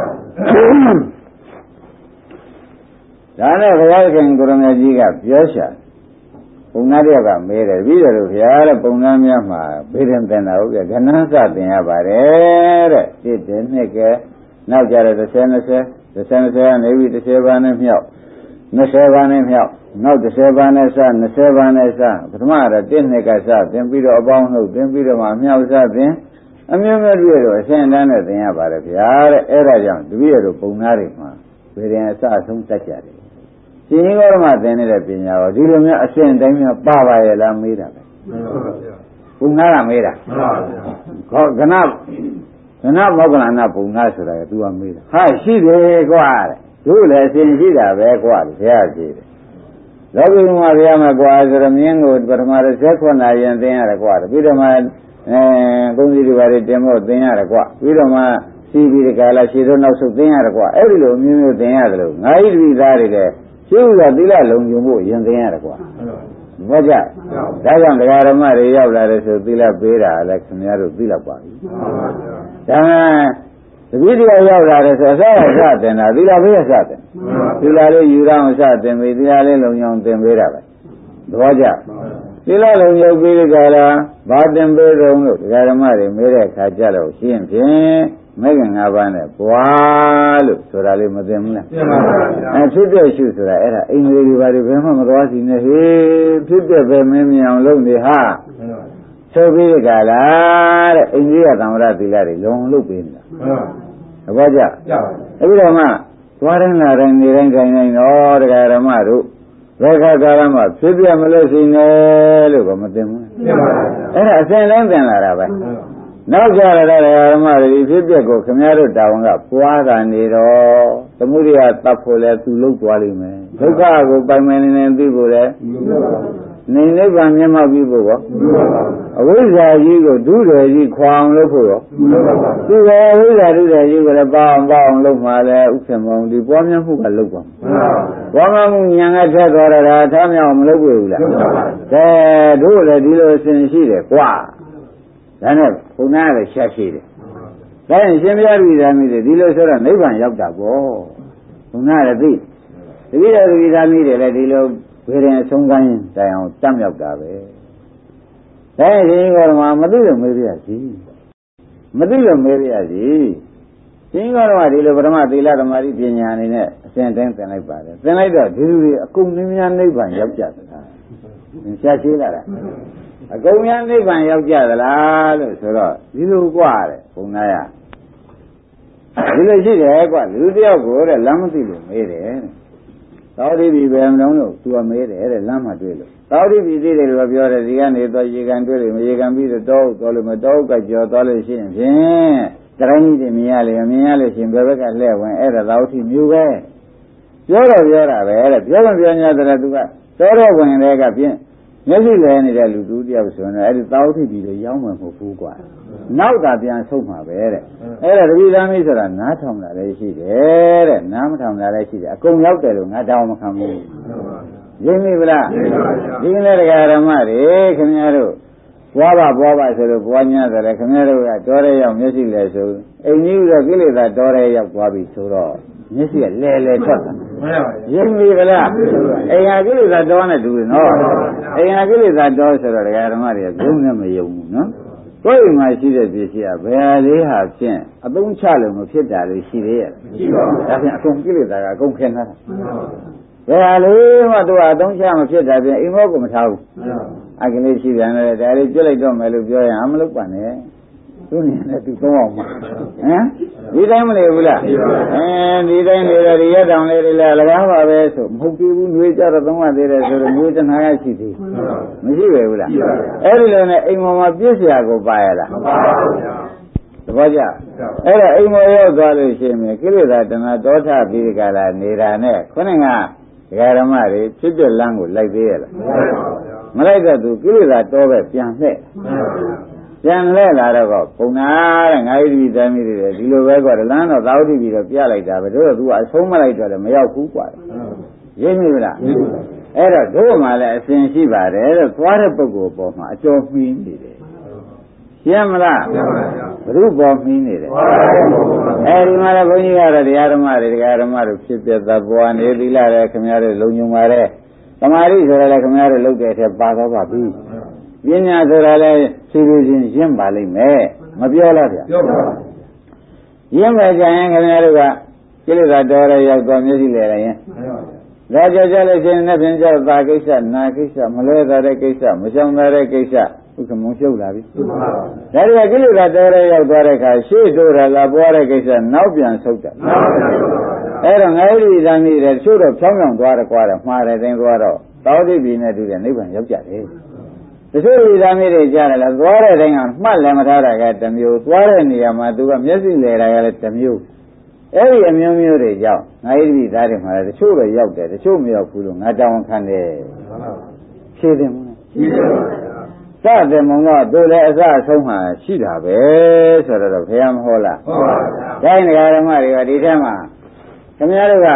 ဒါနဲ့ဘုရားခင်ကိုရမကြီးကပြောရှာပုံနာတယောက်ကမေးတယ်ပြီးတယ်လို့ဘုရားတဲ့ပုံနာများမှာဘေးရင်တင်တာဟုတ်ကဲ့ခဏစတင်ရပါတယ်တဲ့တစ်တဲ့နှစ်ကဲနောက်ကြတဲ့တစ်ဆယ်နှစ်ဆယ်တစ်ဆယ်နှစ်ဆယ်ကနေပြီးတစ်ဆယ်ပါးနဲ့မြောက်နှစ်ဆယ်ပါးနဲ့မြောက်နောက်တစ်ဆယ်ပါးနဲ့စနှစ်ဆယ်ပါးနဲ့စပထမတော့တစ်နှစ်ကစသင်ပြီးတော့အပေါင်းနှုတ်သင်ပြီးတော့မှမြောက်စသင်အမျိုးမျိုးတွေ့တော့အရှင်းတန်းနဲ့သင်ရပါတယ်ဗျာတဲ့အဲ့ဒါကြောင့်တပည့်တော်ပုံနာတွေမှာဘေးရင်အစအဆုံးတတ်ကြတယ်ရှင်ကြီးတော်မှသင်နေတဲ့ပညာရောဒီလိုမျိုးအရှင်းတိုင်းမျိုးပါပါရဲ့လားမေးတာပဲမှန်ပါဗျာပုံနာကမေးတာမှန်ပါဗျာခေါကနကနမောကလနာပုံနာဆိုတာက तू ကမေးတာဟာရှိတယ်ကွာတဲ့တို့လည်းအရှင်းရှိတာပဲကွာဘုရားရှိတယ်လောကီမှာဘုရားမှာကွာဆိုတော့မြင်းကိုပထမတစ်ဆက်ခွနာရင်သင်ရတယ်ကွာပြီးတော့မှအဲကုန်းစီတွေပါတင်ဖို့သင်ရတယ်ကွာပြီးတော့မှစီးပြီးဒီကလာရှည်တော့နောက်ဆုတ်သင်ရတယ်ကွာအဲ့ဒီလိုမျိုးမျိုးသင်ရတယ်လို့ငါးဤတပိသားတွေလည်းရှင်းဥစွာသီလလုံခြုံဖို့ရင်သင်ရတယ်ကွာဘောကြဒါကြောင့်တရားဓမ္မတွေရောက်လာတယ်ဆိုသီလပေးတာလည်းခင်ဗျားတို့သိလောက်ပါပြီဒါတပည့်တရားရောက်လာတယ်ဆိုအစအစတင်တာသီလပေးရစတင်သီလလေးယူရအောင်စတင်ပြီးသီလလေးလုံခြုံတင်ပေးတာပဲသဘောကျသီလလုံခြုံပြီးဒီကလာဘာတင်ပေးတော့လို့တရားဓမ္မတွေမေးတဲ့အခါကျတော့ရှင်းဖြင့်မဲခင်၅ပါးနဲ့ဘွာလို့ဆိုတာလေးမသိဘူးလားသိပါပါဗျာအဲဖြစ်တဲ့ရှုဆိုတာအဲ့ဒါအိမ်လေးတွေဘာတွေဘယ်မှမသွားစီနဲ့ဟေးဖြစ်တဲ့ပဲမင်းမြင်အောင်လုပ်နေဟာဆိုပြီးဒီကလာတဲ့အိန္ဒိယသံဝရသီလတွေလုံလုပ်ပေးနေတာသဘောကျအဲ့ဒီတော့မှသွားတိုင်းလာတိုင်းနေတိုင်းတိုင်းတိုင်းတော့တရားဓမ္မတို့ဘယ်ခါကာလမှဖြစ်ပြမလို့ရှိနေလို့ကမသိဘူးသိပါပါအဲ့ဒါအစဉ်တိုင်းသင်လာတာပဲနောက်ကြရတဲ့ဓမ္မတွေဖြစ်ပျက်ကိုခင်ဗျားတို့တာဝန်ကပွားတာနေတော့သမုဒိယတတ်ဖို့လဲသူလုပ်သွားလိမ့်မယ်ဒုက္ခကိုပိုင်ပိုင်နေနေသိဖို့လဲနေနိဗ္ဗာန်မျက်မှောက်ပြီးဖို့ရောအဝိဇ္ဇာကြီးကိုဒုရယ်ကြီးခွာအောင်လုပ်ဖို့ရောဒီပဲအဝိဇ္ဇာဒုရယ်ကြီးကိုလည်းပေါအောင်ပေါအောင်လုပ်မှလည်းဥစ္စာမောင်ဒီပွားများမှုကလုပ်ပါပွားများမှုညာကထက်သွားတာထားမြောက်မလုပ်ဘူးလားကဲတို့လည်းဒီလိုအစဉ်ရှိတယ်ကွာဒါနဲ့ဘုံနာလည်းရှာရှိတယ်။ဒါရင်ရှင်ဘုရားပြည်သားမိတွေဒီလိုဆိုတော့နိဗ္ဗာန်ရောက်တာပေါ့။ဘုံနာလည်းသိ။တတိယပြည်သားမိတွေလည်းဒီလိုဝေရင်အဆုံးကိုင်းတိုင်အောင်တတ်မြောက်တာပဲ။ဒါရင်ရှင်ကောဓမမသိလို့မေးပြရစီ။မသိလို့မေးပြရစီ။ရှင်ကောဓမဒီလိုပထမသီလဓမ္မတိပညာအနေနဲ့အစဉ်တိုင်းသင်လိုက်ပါတယ်။သင်လိုက်တော့ဒီလူတွေအကုန်မြင်နိဗ္ဗာန်ရောက်ကြသလား။ရှာရှိလာတာ။အကုန်များနိဗ္ဗာန်ရောက်ကြသလားလို့ဆိုတော့ဒီလိုกว่าတဲ့ဘုံနာရဒီလိုရှိတယ်กว่าလူတယောက်ကိုတဲ့လမ်းမသိလို့မေးတယ်သောတိပြီပဲမလုံးလို့သူကမေးတယ်တဲ့လမ်းမှာတွေ့လို့သောတိပြီသိတယ်လို့ပြောတယ်ဒီကနေတော့ရေကန်တွေ့တယ်မရေကန်ပြီးတော့တောတော့လို့မတောကကြော်သွားလို့ရှိရင်ဖြင့်တရိုင်းကြီးတွေမြင်ရလေမြင်ရလို့ရှိရင်ဘယ်ဘက်ကလှည့်ဝင်အဲ့ဒါသောတိမျိုးပဲပြောတော့ပြောတာပဲတဲ့ပြောမပြောညာတဲ့သူကသောတော့ဝင်တဲ့ကဖြင့်မျက်စိလဲနေတဲ့လူသူတယောက်ဆိုရင်အဲ့ဒီသာဝတိပြည်တွေရောက်မှမဟုတ်ဘူးကွာနောက်တာပြန်ဆုံးမှာပဲတဲ့အဲ့ဒါတပိသားမိဆိုတာနားထောင်တာလည်းရှိတယ်တဲ့နားမထောင်တာလည်းရှိတယ်အကုန်ရောက်တယ်လို့ငါတောင်းမခံဘူးရင်းမိဗလားဒီကနေ့တရားဓမ္မတွေခင်ဗျားတို့ဘွားပါဘွားပါဆိုလို့ဘွားညာတယ်ခင်ဗျားတို့ကတော်ရဲရောက်မျက်စိလဲဆိုအိမ်ကြီးကကိလေသာတော်ရဲရောက်သွားပြီဆိုတော့မျက်စိကလဲလဲထွက်တာရင်းမိဗလားအိမ်ဟာကိလေသာတော်နဲ့တူတယ်နော်အိမ်ဟာကိလေသာတော်ဆိုတော့တရားဓမ္မတွေကဘုံနဲ့မယုံဘူးနော်ကိုယ်အိမ်မှာရှိတဲ့ပစ္စည်းကဘယ်လေးဟာဖြင့်အသုံးချလို့မဖြစ်တာလေးရှိသေးရဲ့ရှိပါဘူးဒါဖြင့်အကုန်ကိလေသာကအကုန်ခင်းထားတာဘယ်ဟာလေးမှသူကအသုံးချမဖြစ်တာဖြင့်အိမ်မောကိုမထားဘူးအကလေးရှိပြန်တယ်ဒါလေးပြစ်လိုက်တော့မယ်လို့ပြောရင်အမလုပ်ပါနဲ့သူနေနဲ့သူကောင်းအောင်မှာဟမ်ဒီတိုင်းမလေဘူးလားအဲဒီတိုင်းနေတော့ဒီရတောင်လေးတွေလည်းလကားပါပဲဆိုမဟုတ်သေးဘူးနှွေးကြတော့သုံးရသေးတယ်ဆိုတော့နှွေးတနာရရှိသေးမရှိပဲဘူးလားအဲ့ဒီလိုနဲ့အိမ်ပေါ်မှာပြည့်စရာကိုပါရလားမပါဘူးဗျာသဘောကျအဲ့ဒါအိမ်ပေါ်ရောက်သွားလို့ရှိရင်ကိလေသာတဏှာတောထပြီးကြလာနေတာနဲ့ခုနကဒကာဓမ္မတွေဖြစ်ပြလမ်းကိုလိုက်သေးရလားမလိုက်တော့သူကိလေသာတောပဲပြန်လှည့်ပြန်လဲလာတော့ပုံနာတဲ့ငါးရီတိုင်းမိတွေဒီလိုပဲကွာလမ်းတော့သာဝတိပြီးတော့ပြလိုက်တာပဲတို့တော့သူကအဆုံးမလိုက်တော့လည်းမရောက်ဘူးကွာရင်းမိလားအဲ့တော့တို့မှလည်းအစဉ်ရှိပါတယ်တဲ့သွားတဲ့ပုဂ္ဂိုလ်ပေါ်မှာအကျော်မှီးနေတယ်ရှင်းမလားဘုရုပေါ်မှီးနေတယ်အဲဒီမှာလည်းဘုန်းကြီးကတော့တရားဓမ္မတွေတရားဓမ္မတွေဖြစ်ပြသပွားနေသီလလည်းခင်ဗျားတို့လုံညုံပါတယ်သမာဓိဆိုလည်းခင်ဗျားတို့လုပ်တဲ့အထက်ပါတော့ပါပြီပညာဆိုတာလည်းဖြည်းဖြည်းချင်းရင့်ပါလိမ့်မယ်မပြောလားဗျာပြောပါရင့်မယ်ကြရင်ခင်ဗျားတို့ကကိလေသာတော်ရရောက်သွားမျက်စိလဲရင်ဒါကြကြလို့ရှိရင်လည်းပြင်ကြောက်တာကိစ္စနာကိစ္စမလဲတာတဲ့ကိစ္စမရှောင်တာတဲ့ကိစ္စဥက္ကမုံရှုပ်လာပြီဒါတွေကကိလေသာတော်ရရောက်သွားတဲ့အခါရှေ့တို့ရလာပွားတဲ့ကိစ္စနောက်ပြန်ဆုတ်တာအဲ့တော့ငါးရီတန်းကြီးတဲ့ချို့တော့ဖြောင်းဖြောင်းသွားတယ်ကွာတယ်မှားတယ်တင်းသွားတော့တောတိပြည်နဲ့တူတဲ့နိဗ္ဗာန်ရောက်ကြတယ်တချို့ဒီသားမျိုးတွေကြားတယ်လားသွားတဲ့တိုင်းကမှတ်လည်းမထားတာကတစ်မျိုးသွားတဲ့နေရာမှာသူကမျက်စိလဲတာကလည်းတစ်မျိုးအဲ့ဒီအမျိုးမျိုးတွေကြောင့်ငါးရီသားတွေမှာလည်းတချို့ပဲရောက်တယ်တချို့မရောက်ဘူးလို့ငါတောင်းခံတယ်ဖြေတယ်မဟုတ်လားစတယ်မုံတော့သူလည်းအစအဆုံးမှာရှိတာပဲဆိုတော့ဘုရားမဟောလားဟုတ်ပါဘူး။ဒါနဲ့ဓမ္မတွေကဒီထဲမှာခင်ဗျားတို့က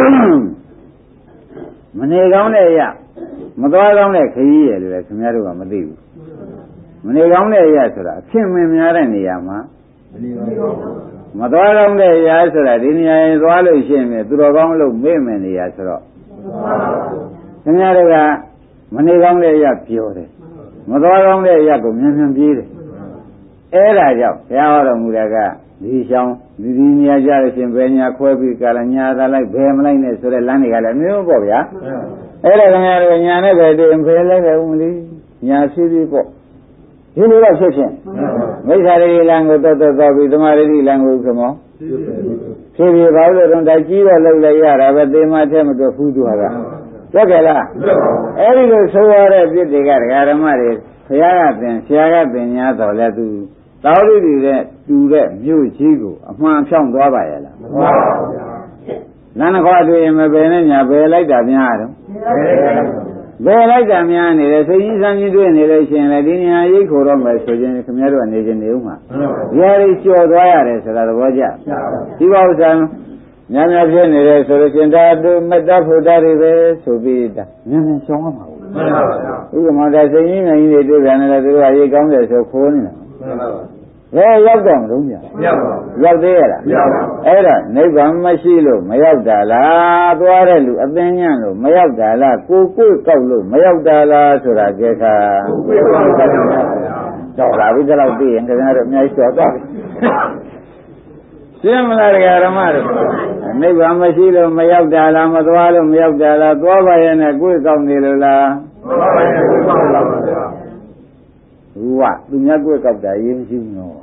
မနေကောင်းတဲ့အရာမသွားကောင်းတဲ့ခရီးရယ်လို့လည်းခင်ဗျားတို့ကမသိဘူးမနေကောင်းတဲ့အရာဆိုတာအဖြစ်မင်းများတဲ့နေရာမှာမသွားကောင်းတဲ့အရာဆိုတာဒီနေရာရင်သွားလို့ရှိရင်သူတော်ကောင်းလို့မေ့မယ်နေရာဆိုတော့ခင်ဗျားတို့ကမနေကောင်းတဲ့အရာပြောတယ်မသွားကောင်းတဲ့အရာကိုမြန်မြန်ပြေးတယ်အဲ့ဒါကြောင့်ဘုရားဟောတော်မူတာကဒီဆောင်ဒီဒီနေရာကြလို့ရှင်ဘယ်ညာခွဲပြီးကြလားညာသာလိုက်ဘယ်မလိုက်နဲ့ဆိုတဲ့လမ်းတွေကလည်းမျိုးပေါ့ဗျာအဲ့ဒါခင်ဗျားတို့ညာနဲ့ပဲတည်းဘယ်လဲပဲဦးမလေးညာရှိပြီးပေါ့ဒီလိုတော့ဖြစ်ချင်းမိစ္ဆာရိလံကိုတော်တော်တော်ပြီးသမာရိလံကိုခမောဖြစ်ပြီးဘာလို့တော့တိုက်ကြီးတော့လောက်လိုက်ရတာပဲသေမထဲမတော့ဘူးသူဟာကဟုတ်ကဲ့လားအဲ့ဒီလိုဆိုရတဲ့ပြစ်တွေကဒကာဓမ္မတွေဘုရားကသင်ဆရာကသင်ညာတော်လဲသူသာဝတိပြည်တဲ့တူတဲ့မြို့ကြီးကိုအမှန်ဖြောင်းသွားပါရဲ့လားမဟုတ်ပါဘူးဗျာနန္ဒခွာတွေ့ရင်မပဲနဲ့ညာဘယ်လိုက်တာများတော့ဘယ်လိုက်တာများနေတယ်စိတ်ကြီးစမ်းကြီးတွေ့နေလို့ရှိရင်လည်းဒီနေရာရိတ်ခိုတော့မယ်ဆိုရင်ခင်ဗျားတို့ကနေချင်းနေဦးမှာဒီဟာကြီးကျော်သွားရတယ်ဆိုတာသဘောကျဒီပါဥစ္စာများများဖြစ်နေတယ်ဆိုလို့ရှင်ဒါတို့မတ္တဖို့တာတွေပဲဆိုပြီးတာများများရှောင်းရမှာဘူးမှန်ပါဗျာဥပမာဒါစိတ်ကြီးငြိမ်ကြီးတွေတွေ့ပြန်တယ်သူတို့ကရိတ်ကောင်းတယ်ဆိုခိုးနေတာမှန်ပါဗျာဘယ်ရောက်တော့မလို့မြတ်မရောက်ပါဘူးရောက်သေးရလားမရောက်ပါဘူးအဲ့ဒါနိဗ္ဗာန်မရှိလို့မရောက်တာလားသွားတဲ့လူအသိဉာဏ်လို့မရောက်တာလားကိုကိုကောက်လို့မရောက်တာလားဆိုတာကြဲခါကိုကိုကောက်တာပါဗျာတော့လာပြီတော့သိရင်ခင်ဗျားတို့အများကြီးကျော်သွားပြီရှင်းမလားဓမ္မတို့နိဗ္ဗာန်မရှိလို့မရောက်တာလားမသွားလို့မရောက်တာလားသွားပါရဲ့နဲ့ကိုယ်ကောက်နေလို့လားသွားပါရဲ့ကိုယ်ကောက်လာပါဗျာဘူးကသူများကိုယ်ကောက်တာရေးမရှိဘူးနော်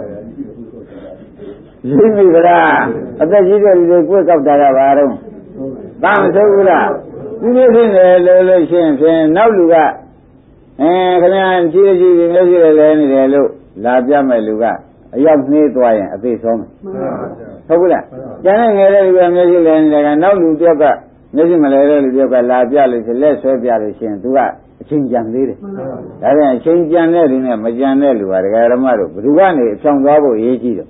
ရင်းပြီဗလားအသက်ကြီးတဲ့လူတွေကိုယ်ကောက်တာကဘာတော့သာမဆိုးဘူးလားဒီလိုဖြစ်နေလို့လို့ရှင်းဖြင့်နောက်လူကအဲခင်ဗျာကြီးကြီးကြီးမျိုးကြီးလည်းလဲနေတယ်လို့လာပြမဲ့လူကအရောက်နှေးသွားရင်အသေးဆုံးမယ်ဟုတ်ဘူးလားကျန်တဲ့ငယ်တဲ့လူကမျိုးကြီးလည်းနေတယ်ကနောက်လူတယောက်ကမျိုးကြီးမလဲတဲ့လူတယောက်ကလာပြလို့ရှိရင်လက်ဆွဲပြလို့ရှိရင်သူကအချင်းကြံသေးတယ်ဒါပြန်အချင်းကြံတဲ့လူနဲ့မကြံတဲ့လူဟာဒကာရမတို့ဘယ်သူကနေအဖြောင်းသွားဖို့အရေးကြီးတော့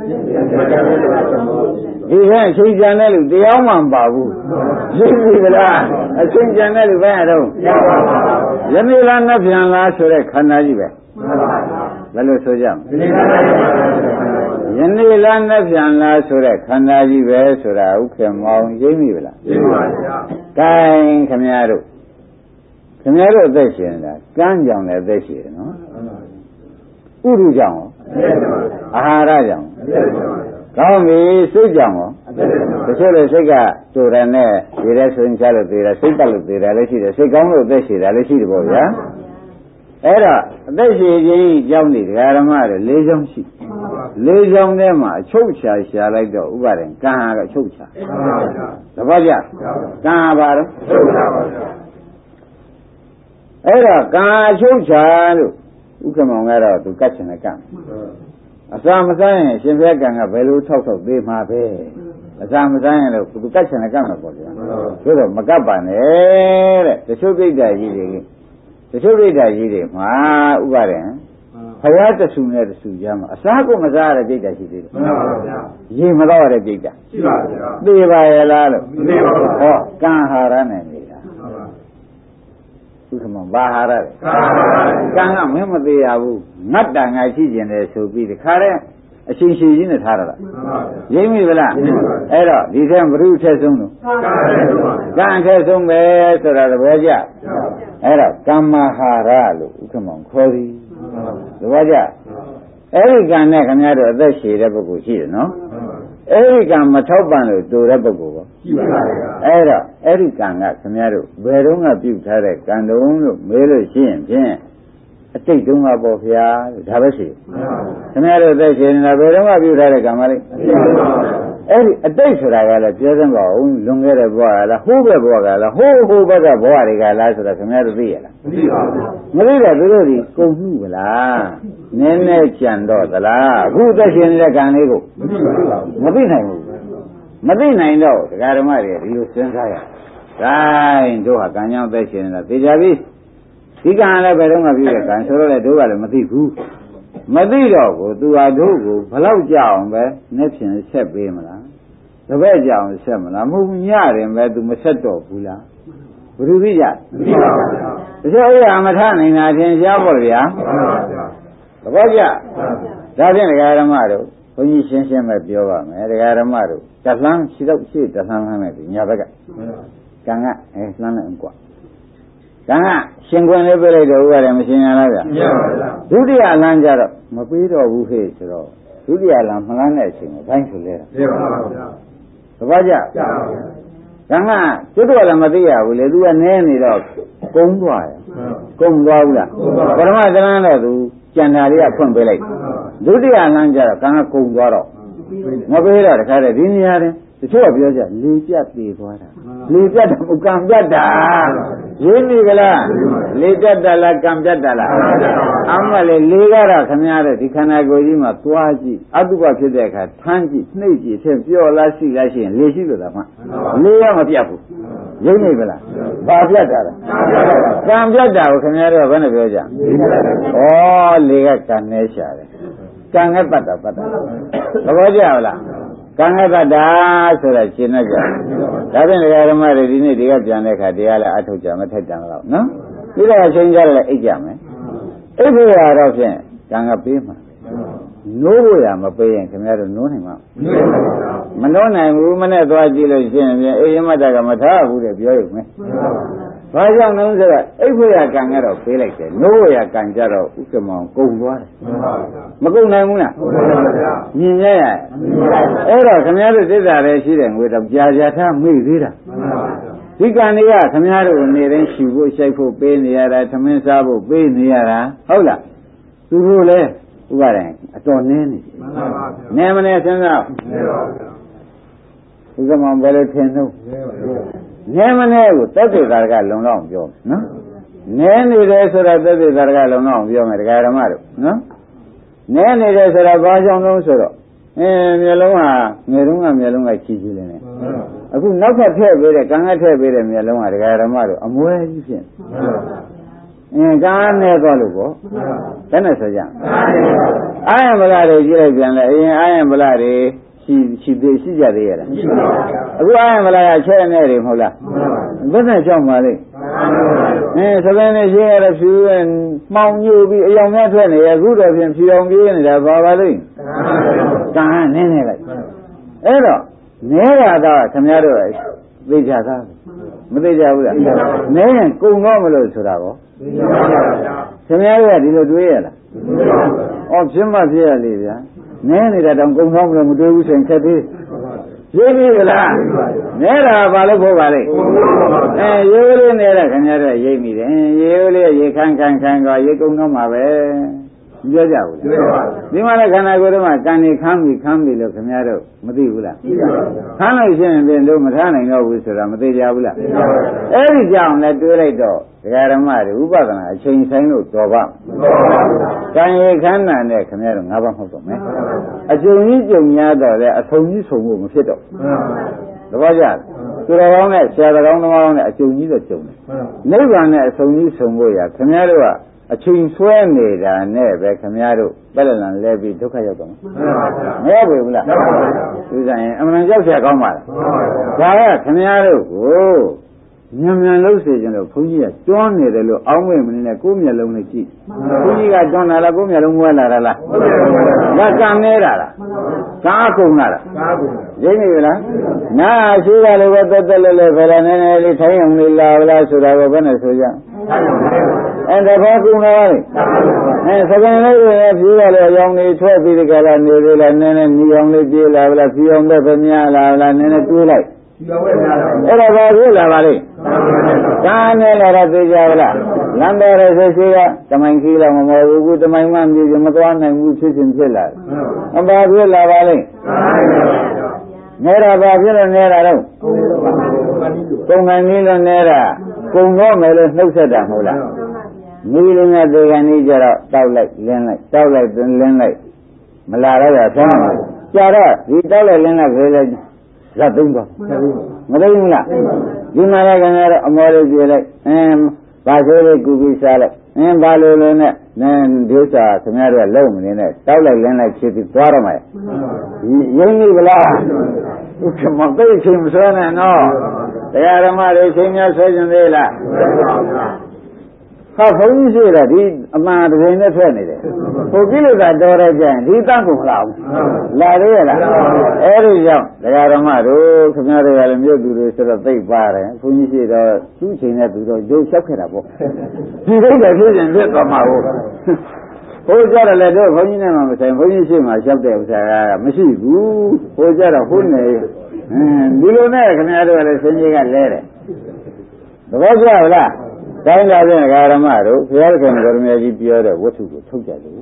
ဒီကအချင်းကြံတဲ့လူတရားမှမပါဘူးရှင်းပြီလားအချင်းကြံတဲ့လူပဲအတော့ယနေ့လားနတ်ပြန်လားဆိုတဲ့ခန္ဓာကြီးပဲဘယ်လိုဆိုကြမလဲယနေ့လားနတ်ပြန်လားဆိုတဲ့ခန္ဓာကြီးပဲဆိုတာဥက္ကမောင်ရိပ်ပြီလားရိပ်ပါဗျာ gain ခင်ဗျားတို့ခင်ဗျားတို့အသက်ရှင်တာကမ်းကြောင်လည်းအသက်ရှင်တယ်နော်ဥရုကြောင့်အာဟာရကြောင့်ကောင်းပြီစိတ်ကြောင့်ရောတချို့လေစိတ်ကတူတယ်နဲ့ဒီရဲဆိုရင်ချလို့သေးတယ်စိတ်တက်လို့သေးတယ်လည်းရှိတယ်စိတ်ကောင်းလို့အသက်ရှင်တာလည်းရှိတယ်ပေါ့ဗျာအဲ့တော့အသက်ရှင်ကြီးကြောင်းနေတရားဓမ္မတွေ၄ချောင်းရှိ၄ချောင်းထဲမှာအချုပ်ချာရှာလိုက်တော့ဥပါဒံကံဟာတော့အချုပ်ချာသဘောကျကံဟာဘာတော့အဲ့တော့ကံအချုပ်ချာလို့ဥက္ကမောင်ကတော့သူကတ်ချင်တဲ့ကံအစာမစားရင်ရှင်ဘုရားကံကဘယ်လိုထောက်ထောက်သေးမှာပဲအစာမစားရင်တော့သူကတ်ချင်တဲ့ကံတော့ပေါ့ဗျာဆိုတော့မကတ်ပါနဲ့တဲ့တချို့ပြိတ္တာကြီးတွေတချို့ပြိတ္တာကြီးတွေမှာဥပါဒံဘုရားတဆူနဲ့တဆူကြမှာအစာကိုမစားရတဲ့ပြိတ္တာရှိသေးတယ်မှန်ပါဗျာရေမတော့ရတဲ့ပြိတ္တာရှိပါဗျာသိပါရဲ့လားလို့မသိပါဘူးဟောကံဟာရနဲ့နေတာဥက္ကမဘာဟာရလဲကံကမင်းမသေးရဘူးငတ်တာငါရှိကျင်တယ်ဆိုပြီးတခါတည်းအရှင်ရှိကြီးနဲ့ထားရတာရိမ့်ပြီဗလားအဲ့တော့ဒီထဲဘုရုထက်ဆုံးလို့ကံထက်ဆုံးပဲဆိုတာသဘောကျအဲ့တော့ကမ္မဟာရလို့ဥက္ကမောင်ခေါ်သည်သဘောကျအဲ့ဒီကံနဲ့ခင်ဗျားတို့အသက်ရှည်တဲ့ပုဂ္ဂိုလ်ရှိတယ်နော်အဲ့ဒီကံမထောက်ပံ့လို့တူတဲ့ပုဂ္ဂိုလ်ပေါ့ရှိပါပါအဲ့တော့အဲ့ဒီကံကခင်ဗျားတို့ဘယ်တော့မှပြုထားတဲ့ကံတုံးလို့မေးလို့ရှိရင်ဖြင့်အတိတ်တုန်းကပေါ့ဗျာဒါပဲရှိခင်ဗျားတို့အသက်ရှည်နေတာဘယ်တော့မှပြုထားတဲ့ကံမလေးအဲ့ဒီအတိတ်ဆိုတာကလည်းပြောစမ်းပါဦးလွန်ခဲ့တဲ့ဘဝကလားဟိုးဘက်ဘဝကလားဟိုးဟိုးဘက်ကဘဝတွေကလားဆိုတာခင်ဗျားတို့သိရလားမသိပါဘူးမသိတော့သူတို့ဒီကုန်မှုကလားနည်းနည်းကြံတော့သလားအခုအသက်ရှင်နေတဲ့ကံလေးကိုမသိပါဘူးမသိနိုင်ဘူးမသိနိုင်တော့ဒကာဓမ္မတွေဒီလိုစဉ်းစားရဂိုင်းတို့ဟာကံကြောင့်အသက်ရှင်နေတာသိကြပြီဒီကံလည်းဘယ်တော့မှပြုတဲ့ကံဆိုတော့လေတို့ကလည်းမသိဘူးမသိတော့ကိုသူဟာတို့ကိုဘလောက်ကြအောင်ပဲနဲ့ဖြင့်ဆက်ပေးမလားတပည့်ကြအောင်ဆက်မလားမဟုတ်ညရင်ပဲသူမဆက်တော့ဘူးလားဘယ်သူသိကြမသိပါဘူးတချို့အရာမထနိုင်တာထင်ရှားပေါ့ဗျာသဘောကျဒါဖြင့်ဒကာဓမ္မတို့ဘုန်းကြီးရှင်းရှင်းပဲပြောပါမယ်ဒကာဓမ္မတို့တလှမ်းရှိတော့ရှိတလှမ်းလှမ်းနဲ့ဒီညာဘက်ကကံကအဲလှမ်းလိုက်ကွာကံကရှင်ခွင်လေးပြလိုက်တော့ဥပါဒေမရှင်ရလားဗျာဒုတိယလမ်းကြတော့မပေးတော့ဘူးဟဲ့ဆိုတော့ဒုတိယလမ်းမလမ်းတဲ့အချိန်ကိုဘိုင်းဆိုလဲတာပြပါပါဗျာသဘောကျကျပါဗျာကံကကျွတ်တော့လည်းမသိရဘူးလေသူကနဲနေတော့ကုန်းသွားရကုန်းသွားဘူးလားပထမသဏ္ဍာန်တော့သူကြံတာလေးကဖွင့်ပေးလိုက်ဒုတိယလမ်းကြတော့ကံကကုန်းသွားတော့မပေးတော့တခါတည်းဒီနေရာတွင်တချို့ကပြောကြလေပြတ်သေးသွားတာလေပြတ်တာမကံပြတ်တာရင်းနေကြလားလေပြတ်တာလားကံပြတ်တာလားအမှလေလေကတော့ခမရတဲ့ဒီခန္ဓာကိုယ်ကြီးမှာသွားကြည့်အတုပဖြစ်တဲ့အခါထမ်းကြည့်နှိပ်ကြည့်အဖြစ်ပြောလားရှိလားရှိရင်လေရှိလို့သာမှလေရမပြတ်ဘူးရင်းနေကြလားဘာပြတ်တာလဲကံပြတ်တာကိုခမရတော့ဘယ်နဲ့ပြောကြဩလေကကံနဲ့ရှာတယ်ကံနဲ့ပတ်တာပတ်တာသဘောကျလားကံကတ္တာဆိုတာရှင်းတတ်ကြဒါဖြင့်ဒကာဓမ္မတွေဒီနေ့ဒီကပြန်တဲ့အခါတရားလည်းအထုတ်ကြမထိုက်တန်တော့နော်ပြီးတော့အချိန်ကြလည်းအိတ်ကြမယ်အိတ်ဖို့ရတော့ဖြင့်ကံကပေးမှာနိုးဖို့ရမပေးရင်ခင်ဗျားတို့နိုးနိုင်မှာမနိုးနိုင်ဘူးမနဲ့သွားကြည့်လို့ရှိရင်အေးရမတကမထားဘူးတဲ့ပြောရုံပဲဘာကြောင့်လဲဆိုတော့အိတ်ဖို့ရကံကတော့ပေးလိုက်တယ်နိုးဖို့ရကံကြတော့ဥက္ကမောင်ကုန်သွားတယ်မကုန်နိုင်ဘူးလားမြင်ရရအဲ့တော့ခင်ဗျားတို့သစ္စာလည်းရှိတယ်ငွေတော့ကြာကြာထားမိသေးတာဒီကံတွေကခင်ဗျားတို့နေတိုင်းရှူဖို့ရှိုက်ဖို့ပေးနေရတာသမင်းစားဖို့ပေးနေရတာဟုတ်လားသူတို့လည်းဥပါဒံအတော်နင်းနေတယ်နည်းမနေစဉ်းစားဥက္ကမောင်ဘယ်လိုထင်တော့နည်းမနေကိုသက်သေသာရကလုံလောက်ပြောနော်နည်းနေတယ်ဆိုတာသက်သေသာရကလုံလောက်ပြောမယ်ဒကာဓမ္မတို့နော်နည်းနေတယ်ဆိုတာဘာကြောင့်လဲဆိုတော့အင်းမျက်လုံးဟာငယ်တုန်းကမျက်လုံးကချီချီလေးနဲ့အခုနောက်ထပ်ထည့်ပေးတဲ့ကံကထည့်ပေးတဲ့မျက်လုံးဟာဒကာဓမ္မတို့အမွဲကြီးဖြစ်အင်းကားနဲ့သွားလို့ပေါ့ဘယ်နဲ့ဆိုကြအာယံဗလာတွေကြည့်လိုက်ပြန်လဲအရင်အာယံဗလာတွေရှိရှိသေးရှိကြသေးရလားအခုအာယံဗလာကချဲ့နေတယ်မဟုတ်လားဘယ်နဲ့ကြောက်ပါလိမ့်အင်းသဘင်နဲ့ရှင်းရတဲ့ဖြူမှောင်ညိုပြီးအယောင်များထွက်နေရအခုတော့ဖြင့်ဖြူအောင်ပြေးနေတာဘာပါလိမ့်ကံနင်းနေလိုက်အဲ့တော့နဲတာတော့ခင်ဗျားတို့သိကြသားမသိကြဘူးလားနဲရင်ကုံတော့မလို့ဆိုတာကောခင်ဗျားတို့ကဒီလိုတွေးရလားဩဖြစ်မှဖြစ်ရလေဗျာနဲနေတာတောင်ကုံတော့မလို့မတွေးဘူးဆိုရင်ခက်သေးရိပ်ပြီလားနေတာဘာလို့ဖို့ပါလဲအဲရိုးလေးနေတဲ့ခင်ဗျားတို့ရိပ်မိတယ်ရိုးလေးရေခန်းခန်းခန်းကရေကုန်တော့မှာပဲပြောကြဘူးလားဒီမှာလည်းခန္ဓာကိုယ်ထဲမှာကံနေခမ်းပြီခမ်းပြီလို့ခင်ဗျားတို့မသိဘူးလားသိပါဘူးခမ်းလို့ရှိရင်ပြင်လို့မထားနိုင်တော့ဘူးဆိုတာမသိကြဘူးလားသိပါဘူးအဲ့ဒီကြောင့်လည်းတွေးလိုက်တော့ဒကာဓမ္မတွေဥပဒနာအချိန်ဆိုင်လို့တော်ပါကံရေခမ်းနာနဲ့ခင်ဗျားတို့ငါးပါးမဟုတ်တော့မယ်အကျုံကြီးကျုံများတော့လည်းအဆုံးကြီးဆုံးဖို့မဖြစ်တော့သဘောကျသူတော်ကောင်းနဲ့ဆရာတော်ကောင်းသမားကောင်းနဲ့အကျုံကြီးတော့ကျုံတယ်နိဗ္ဗာန်နဲ့အဆုံးကြီးဆုံးဖို့ရခင်ဗျားတို့ကအချိန်ဆွဲနေတာနဲ့ပဲခင်ဗျားတို့ပြက်လန်လဲပြီးဒုက္ခရောက်တော့မဟုတ်ဘူးလားသူဆိုင်ရင်အမှန်ကြောက်ရကောင်းပါလားဒါကခင်ဗျားတို့ကိုညံမြန်လို့စေခြင်းလို့ဘုန်းကြီးကတွန်းနေတယ်လို့အောင်းမွေမနေနဲ့ကိုယ်မျက်လုံးနဲ့ကြည့်ဘုန်းကြီးကတွန်းလာလားကိုယ်မျက်လုံးမွဲလာတာလားဒါကံနေတာလားကားကုန်လာတာကားကုန်ရင်းနေပြီလားနာရှိတာလည်းပဲတက်တက်လဲလဲဖယ်ရနေနေလေးထိုင်းအောင်လေးလာလားဆိုတာကိုဘယ်နဲ့ဆိုကြအဲ့ဒါဘာကုန်လာလဲအဲစကံလေးတွေဖြူရလဲအယောင်လေးထွက်ပြီးဒီကလာနေသေးလားနည်းနည်းညီအောင်လေးပြေးလာလားဖြူအောင်ပဲပြများလာလားနည်းနည်းတွေးလိုက်အဲ့ဒါဘာဖြစ်လာပါလိမ့်ကားနဲ့လာတော့သိကြပါလားလမ်းတော်ရဲ့ဆက်ရှိကတမိုင်ကြီးလောက်မမောဘူးခုတမိုင်မှမြေမသွားနိုင်ဘူးဖြစ်ချင်းဖြစ်လာတယ်အဘာဖြစ်လာပါလိမ့်နေတာဘာဖြစ်လို့နေတာတော့ကုန်ကန်ကြီးလို့နေတာကုန်တော့မယ်လို့နှုတ်ဆက်တာမဟုတ်လားမိလင်းကဒေဂန်ကြီးကြတော့တောက်လိုက်လင်းလိုက်တောက်လိုက်လင်းလိုက်မလာတော့ရဆန်းမှာကြာတော့ဒီတောက်လိုက်လင်းလိုက်ခဲလိုက်ဇတ်သိမ်းသွားမသိဘူးလားဒီမှာလည်းခင်ဗျားတို့အမောလေးပြေလိုက်အင်းဘာဆိုလေးကူပြီးစားလိုက်အင်းဘာလိုလိုနဲ့နင်းဒီဥစ္စာခင်ဗျားတို့ကလုံးမနေနဲ့တောက်လိုက်လင်းလိုက်ဖြစ်ပြီးသွားတော့မယ်ရင်းနေဗလားဥက္ကမသိချင်းမဆွဲနဲ့နော်တရားဓမ္မတွေချင်းများဆွဲခြင်းသေးလားဟာဘုန်းကြီးရှိတာဒီအမှန်တကယ်နဲ့ထွက်နေတယ်ဟိုကိလေသာတော်ရကြရင်ဒီတတ်ကိုမလာဘူးလာသေးရလားအဲ့ဒီကြောင့်တရားဓမ္မတို့ခင်ဗျားတွေကလည်းမြို့သူတွေဆိုတော့သိပါတယ်ဘုန်းကြီးရှိတော့သူ့ချိန်နဲ့သူတော့ရုပ်လျှောက်ခဲ့တာပေါ့ဒီကိစ္စဖြစ်ရင်ဖြစ်သွားမှာဟုတ်ဟိုကြတော့လည်းတို့ဘုန်းကြီးနဲ့မှမဆိုင်ဘုန်းကြီးရှိမှလျှောက်တဲ့ဥစ္စာကမရှိဘူးဟိုကြတော့ဟုတ်နေအင်းဒီလိုနဲ့ခင်ဗျားတို့ကလည်းစင်ကြီးကလဲတယ်သဘောကျလားတိုင်းလာတဲ့ဓမ္မတို့ဘုရားခင်ကိုရမေကြီးပြောတဲ့ဝတ္ထုကိုထုတ်ကြတယ်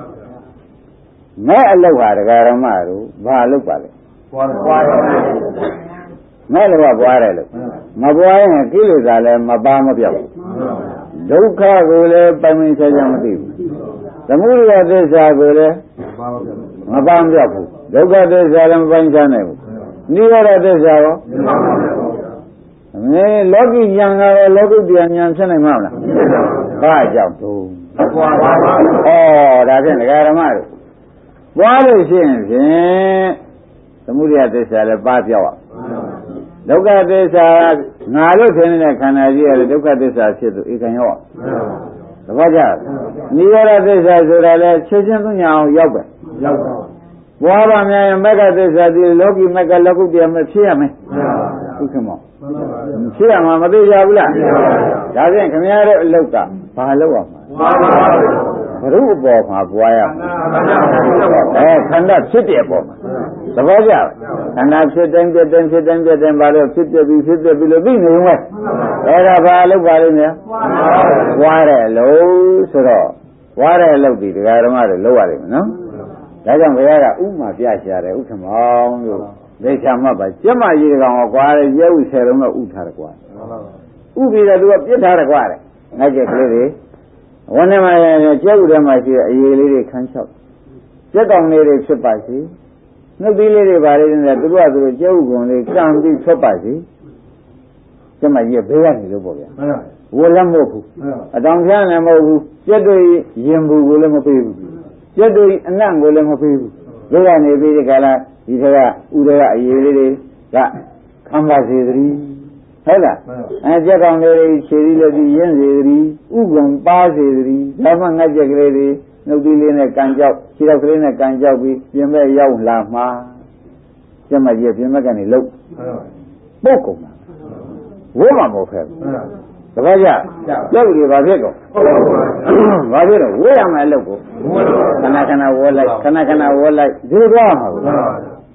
မဲ့အလုပ်ဟာဓမ္မတို့ဘာအလုပ်ပါလဲပွားပွားမဲ့လည်းပွားတယ်လို့မပွားရင်ကိလေသာလည်းမပါမပြောက်ဒုက္ခကိုလည်းပိုင်ပိုင်ခြားခြားမသိဘူးသမုဒယသစ္စာကိုလည်းမပါမပြောက်ဘူးဒုက္ခသစ္စာလည်းမပိုင်ခြားနိုင်ဘူးနိရောဓသစ္စာရောအမေလောကီဉာဏ်ကရောလောကုတ္တရာဉာဏ်ဖြစ်နိုင်မှာမလားဘာကြောင့်သူပွားပါပါဩဒါဖြင့်ဒကာဓမ္မတို့ပွားလို့ရှိရင်ဖြင့်သမုဒယသစ္စာလည်းပါပြောက်အောင်ဒုက္ခသစ္စာငါလို့ထင်နေတဲ့ခန္ဓာကြီးကလည်းဒုက္ခသစ္စာဖြစ်သူဧကံရောက်သဘောကျနိရောဓသစ္စာဆိုတာလည်းချက်ချင်းသူညာအောင်ရောက်ပဲရောက်ပါဘွားပါများရင်မက္ခသစ္စာဒီလောကီမက္ခလောကုတ္တရာမဖြစ်ရမယ်ဟုတ်ကဲ့မောဖြစ်ရမှာမသိကြဘူးလားဒါဖြင့်ခင်ဗျားတို့အလုတ်ကဘာလုပ်ရမှာဘုရုအပေါ်မှာပွားရမှာအဲခန္ဓာဖြစ်တဲ့အပေါ်မှာသဘောကျခန္ဓာဖြစ်တိုင်းဖြစ်တိုင်းဖြစ်တိုင်းဖြစ်တိုင်းဘာလို့ဖြစ်ပြပြီးဖြစ်ပြပြီးလို့သိနေဦးမယ်အဲဒါဘာလုပ်ပါလိမ့်မယ်ပွားတဲ့အလုပ်ဆိုတော့ပွားတဲ့အလုပ်ဒီဒကာဓမ္မတွေလုပ်ရလိမ့်မယ်နော်ဒါကြောင့်ဘုရားကဥမာပြရှာတယ်ဥက္ကမောင်လို့ဒေချာမှတ်ပါကျမကြီးကောင်ကကွာရဲရဲဥဆယ်လုံးတော့ဥထားတယ်ကွာဥပြီးတော့သူကပြစ်ထားတယ်ကွာတဲ့ငါကျက်ကလေးတွေဝန်ထဲမှာကျဲဥထဲမှာရှိတဲ့အရေးလေးတွေခန်းချောက်ကျက်ကောင်လေးတွေဖြစ်ပါစေနှုတ်သီးလေးတွေပါလေတဲ့သူတို့ကသူတို့ကျဲဥကုန်လေးကံပြီးထွက်ပါစေကျမကြီးဘေးကနေလို့ပေါ့ဗျာဝလည်းမဟုတ်ဘူးအတောင်ဖြန်းလည်းမဟုတ်ဘူးကျက်တွေရင်ဘူးကိုလည်းမပေးဘူးကျက်တွေအနံ့ကိုလည်းမပေးဘူးဘေးကနေပြီးဒီကလာဒီထက်ကဥတွေကအရေးလေးတွေကခံပါစေသတည်းဟုတ်လားအဲကြက်ကောင်လေးတွေခြေရီလေးပြီးရင်းစေသတည်းဥက္ကံပါစေသတည်းဒါမှငတ်ကြက်ကလေးတွေနှုတ်သီးလေးနဲ့ကန်ကြောက်ခြေထောက်ကလေးနဲ့ကန်ကြောက်ပြီးပြင်မဲ့ရောက်လာမှာကျမကြီးပြင်မဲ့ကနေလှုပ်ပုတ်ကုန်တာဝိုးမှာမဟုတ်ခဲ့ဘူးသဘောကျကျုပ်တွေဘာဖြစ်ကုန်ဘာဖြစ်တော့ဝိုးရမယ်အလုပ်ကိုခဏခဏဝေါ်လိုက်ခဏခဏဝေါ်လိုက်ဒီလိုတော့မှာဘူး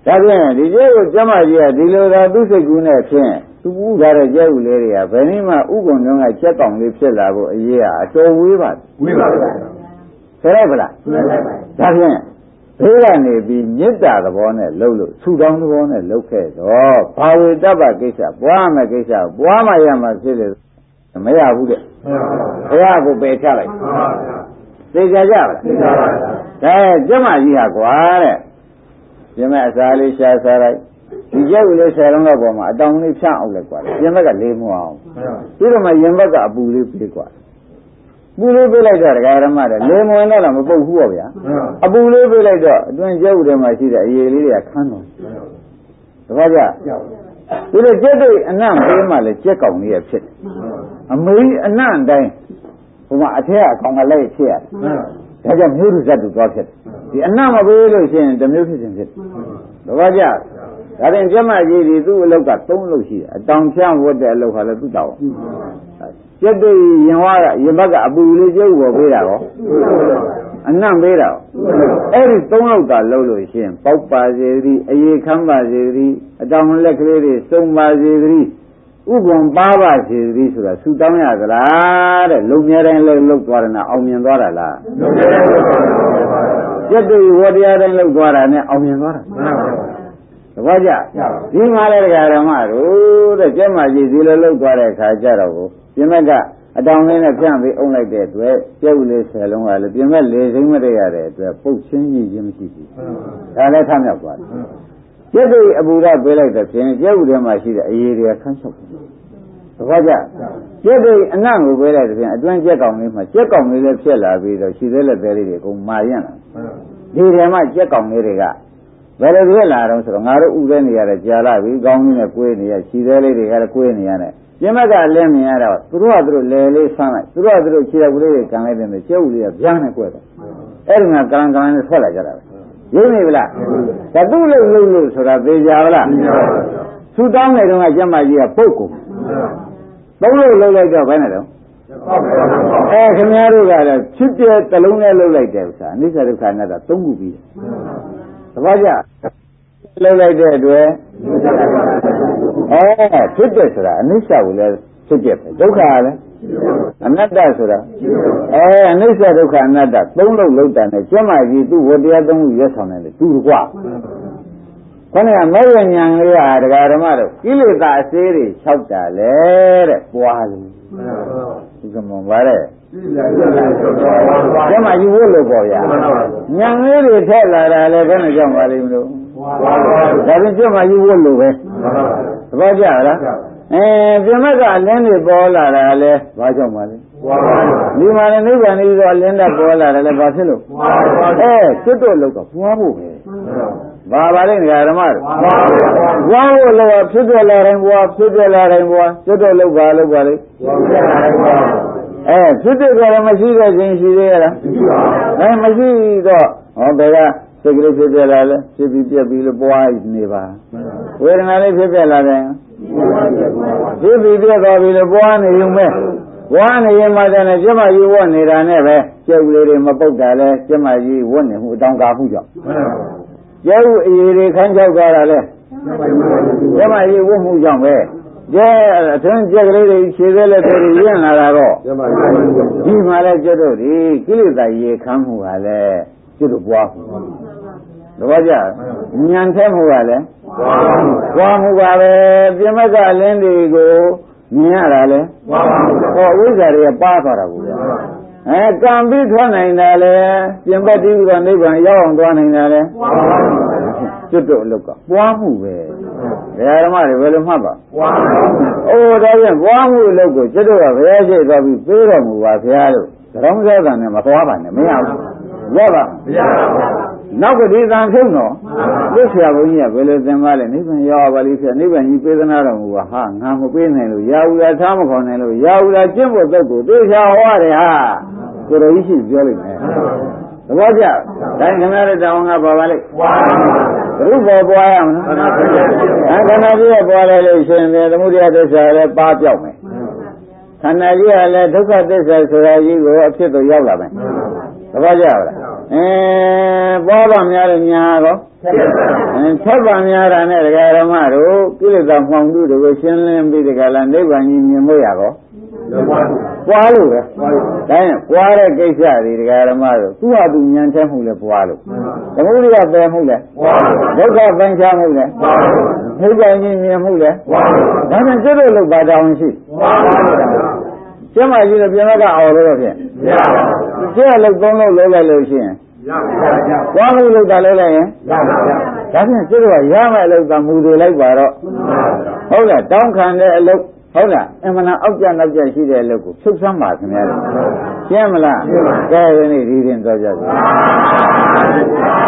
ဒါဖြင့်ဒီကျဲကိုကျမကြီးကဒီလိုသာသူ့စိတ်ကူးနဲ့ဖြင့်သူဥထားတဲ့ကျဲဥလေးတွေကဘယ်နည်းမှဥကုံတုံးကချက်ကောင်လေးဖြစ်လာဖို့အရေးကအတော်ဝေးပါဝေးပါဗျာဆရာဗလားဒါဖြင့်ဘေးကနေပြီးမေတ္တာသဘောနဲ့လှုပ်လို့ဆူတောင်းသဘောနဲ့လှုပ်ခဲ့တော့ဘာဝေတ္တပကိစ္စပွားမယ်ကိစ္စပွားမှရမှာဖြစ်တယ်မရဘူးတဲ့ဘုရားကိုပယ်ချလိုက်သိကြကြပါလားသိပါပါဒါကျမကြီးဟာကွာတဲ့ပြင်မဲ့အစာလေးရှားစားလိုက်ဒီကျက်ဦးလေးဆယ်လုံးလောက်ပေါ်မှာအတောင်လေးဖြန့်အောင်လိုက်ကွာပြင်ဘက်ကလေးမအောင်ပြီးတော့မှရင်ဘက်ကအပူလေးပြေးကွာပူလေးပြေးလိုက်တော့ဒကာရမတဲ့လေးမဝင်တော့မပုတ်ဘူးပေါ့ဗျာအပူလေးပြေးလိုက်တော့အတွင်းကျက်ဦးထဲမှာရှိတဲ့အရေလေးတွေကခန်းတော့တခါကြဒီလိုကျက်တွေအနံ့ပေးမှလည်းကျက်ကောင်လေးရဖြစ်တယ်အမေးအနံ့တိုင်းဟိုမှာအထက်အကောင်ကလည်းဖြစ်ရတယ်ဒါကြောင့်မျိုးလူဇတ်တူသွားဖြစ်တယ်ဒီအနံ့မပေးလို့ရှိရင်တစ်မျိုးဖြစ်ခြင်းဖြစ်တယ်တခါကြဒါရင်ကျမကြီးဒီသူ့အလောက်ကသုံးလို့ရှိတယ်အတောင်ဖြန့်ဝတ်တဲ့အလောက်ဟာလည်းသူ့တောက်ကျက်တွေရင်ဝါကရင်ဘက်ကအပူလေးကျုပ်ပေါ်ပေးတာရောအနံ့ပေးတာရောအဲ့ဒီသုံးလောက်သာလှုပ်လို့ရှိရင်ပေါက်ပါစေသည့်အေခမ်းပါစေသည့်အတောင်လက်ကလေးတွေစုံပါစေသည့်ဥပ္ပံပါပါစေသည့်ဆိုတာဆူတောင်းရသလားတဲ့လုံမြဲတိုင်းလှုပ်လှုပ်သွားတယ်နဲ့အောင်မြင်သွားတာလားလုံမြဲတိုင်းလှုပ်သွားတာကျက်တွေဝတရားတိုင်းလှုပ်သွားတာနဲ့အောင်မြင်သွားတာသဘောကျဒီမှာလည်းဓမ္မတို့တဲ့ကျက်မကြီးဒီလိုလှုပ်သွားတဲ့အခါကျတော့ကိုပြင်မဲ့ကအတောင်လေးနဲ့ဖြန့်ပြီးအုံလိုက်တဲ့အတွက်ကျက်ဦးလေးဆယ်လုံးကလည်းပြင်မဲ့လေစိမ့်မတရတဲ့အတွက်ပုတ်ချင်းကြီးခြင်းမရှိဘူးဒါလည်းထမြောက်သွားတယ်ကျက်တွေအပူရပေးလိုက်တဲ့ဖြင့်ကျက်ဦးထဲမှာရှိတဲ့အရေးတွေခန်းချုပ်တယ်သဘောကျကျက်တွေအနံ့ကိုပေးလိုက်တဲ့ဖြင့်အတွင်းကျက်ကောင်လေးမှာကျက်ကောင်လေးလည်းဖြစ်လာပြီးတော့ရှိသေးတဲ့သေးလေးတွေအကုန်မာရင့်လာဒီထဲမှာကျက်ကောင်လေးတွေကဘယ်လိုဖြစ်လာတော့ဆိုတော့ငါတို့ဥဒဲနေရတယ်ကြာလာပြီကောင်းကြီးနဲ့ကိုယ်နေရခြေသေးလေးတွေကလည်းကိုယ်နေရတယ်ပြမကလည်းမြင်ရတော့သူတို့ကသူတို့လဲလေးဆန်းလိုက်သူတို့ကသူတို့ခြေကလေးတွေကန်လိုက်တယ်ကျုပ်လေးကဗျားနဲ့ကိုယ်တယ်အဲ့ဒီမှာကံကံနဲ့ထွက်လာကြတာပဲရင်းနေဗလားဒါသူ့လို့လို့လို့ဆိုတာသိကြပါလားသူတောင်းနေတော့ကျမကြီးကပုတ်ကုန်သုံးလို့လှုပ်လိုက်တော့ဘယ်နဲ့တော့အဲခင်ဗျားတို့ကလည်းဖြစ်တဲ့တလုံးနဲ့လှုပ်လိုက်တယ်ဥစ္စာအနိစ္စဒုက္ခအနတ္တသုံးခုပြီးသဘောကျလှုပ်လိုက်တဲ့အတွက်အဲဖြစ်တဲ့ဆိုတာအနိစ္စကိုလည်းဖြစ်ပြပဲဒုက္ခကလည်းအနတ္တဆိုတာအဲအနိစ္စဒုက္ခအနတ္တသုံးလုံးလှုပ်တာနဲ့ကျမကြီးသူ့ဝတရားသုံးခုရက်ဆောင်တယ်တူတကွခဏကမဲ့ရညာလေးဟာဒကာဓမ္မတို့ကိလေသာအစေးတွေ၆တာလေတဲ့ပွားလို့ဒီကမှပါတဲ့ကျမကြီးဝတ်လို့ပေါ့ဗျာညာလေးတွေထက်လာတာလေခဏကြောင့်ပါလိမ့်မလို့ဒါပြင်ကျမကြီးဝတ်လို့ပဲသဘောကျလားအဲပြမကအလင်းတွေပေါ်လာတာလေဘာကြောင့်ပါလဲဒီမှာလည်းနိဗ္ဗာန်ကြီးတော့အလင်းတက်ပေါ်လာတယ်လေဘာဖြစ်လို့အဲကျွတ်တော့လောက်ကပွားဖို့ပဲဘာပါလဲဓမ္မတို့ဘွားဖို့လောကဖြစ်ပြလာတိုင်းဘွားဖြစ်ပြလာတိုင်းဘွားကျွတ်တော့လောက်ပါလောက်ပါလေအဲဖြစ်ပြကြတယ်မရှိတဲ့ခြင်းရှိသေးရလားအဲမရှိတော့ဟောဘယ်ကစိတ်ကလေးဖြစ်ပြလာလဲဖြစ်ပြီးပြက်ပြီးလို့ပွားနေပါဝေဒနာလေးဖြစ်ပြလာတယ်ဖြစ်ပြီးပြက်သွားပြီးလို့ပွားနေုံပဲပွားနေရင်မှတည်းကျမကြီးဝတ်နေတာနဲ့ပဲကျုပ်လေးတွေမပုတ်တာလဲကျမကြီးဝတ်နေမှုအတောင်ကာမှုကြောင့်ကျုပ်အရေးတွေခန်းချောက်သွားတာလဲကျမကြီးဝတ်မှုကြောင့်ပဲကျဲအထင်းကျက်ကလေးတွေခြေသေးလက်တွေရင့်လာတာတော့ဒီမှာလဲကျွတ်တို့ဒီကိလေသာရေခမ်းမှုကလည်းကျွတ်တို့ပွားမှုသဘောကျဉာဏ်ထဲမှုကလည်းပွားမှုပါပဲပြမကလင်းတွေကိုမြင်ရတာလေဟောဝိဇ္ဇာတွေကပါသွားတာကိုအဲကံပြီးထွက်နိုင်တာလေပြင်ပတ်ပြီးတော့နိဗ္ဗာန်ရောက်အောင်သွားနိုင်တာလေကျွတ်တို့အလုတ်ကပွားမှုပဲဘယ်ဓမ္မတွေဘယ်လိုမှတ်ပါပွားမှုအိုးဒါပြန်ပွားမှုအလုတ်ကိုကျွတ်တို့ကဘယ်ရှိသွားပြီးပေးတော်မူပါဘုရားလို့သရုံးစားတာနဲ့မသွားပါနဲ့မရဘူးရပါမရပါဘူးနောက်ကဒီသံဖြုံတော့သိဆရာဘုန်းကြီးကဘယ်လိုသင်ပါလဲနိဗ္ဗာန်ရောက်ပါလိမ့်ဆရာနိဗ္ဗာန်ကြီးပေးသနာတော်မူပါဟာငါမပေးနိုင်လို့ရာဟုလာထားမခေါ်နိုင်လို့ရာဟုလာကျင့်ဖို့သက်ကိုသိချာဟောရတယ်ဟာကိုယ်တော်ကြီးရှိပြောလိုက်မယ်သဘောကျတိုင်းခင်ဗျားတို့တောင်းကပါပါလိမ့်ဘုဘောပွားရမလားအဲခန္ဓာကြီးကပွားလိုက်လို့ရှင်တယ်သမုဒယသစ္စာလည်းပါပြောက်မယ်ခန္ဓာကြီးကလည်းဒုက္ခသစ္စာဆိုတာကြီးကိုအဖြစ်သို့ရောက်လာမယ်သဘောကျလားအဲပေါ်ပါများလို့ညာတော့အဲဆက်ပါများတာနဲ့ဒကာဓမ္မတို့ကိလေသာမှောင်မှုတွေကိုရှင်းလင်းပြီးဒကာလားနိဗ္ဗာန်ကြီးမြင်လို့ရကောပွားလို့ပဲဒါရင်ပွားတဲ့ကိစ္စတွေဒကာဓမ္မတို့သူ့ဟာသူဉာဏ်ထဲမှုလဲပွားလို့သမုဒိယပယ်မှုလဲဒုက္ခပင်ချမှုလဲနိဗ္ဗာန်ကြီးမြင်မှုလဲဒါနဲ့စိတ်တို့လို့ပါတောင်းရှိကျမကြီးလည်းပြန်ကအော်လို့တော့ဖြင့်မရပါဘူးကျက်လို့သုံးလို့လုံးလိုက်လို့ရှိရင်ရပါဘူး။သွားလို့လို့တာလုံးလိုက်ရင်ရပါဘူး။ဒါဖြင့်စိတ်တို့ကရမယ်လို့သာမူတွေလိုက်ပါတော့ဟုတ်လားတောင်းခံတဲ့အလုပ်ဟုတ်လားအမှန်အောက်ကျနောက်ကျရှိတဲ့အလုပ်ကိုဖြုတ်ဆမ်းပါခင်ဗျားတို့ရှင်းမလားကဲဒီနေ့ဒီရင်တော့ကြပါ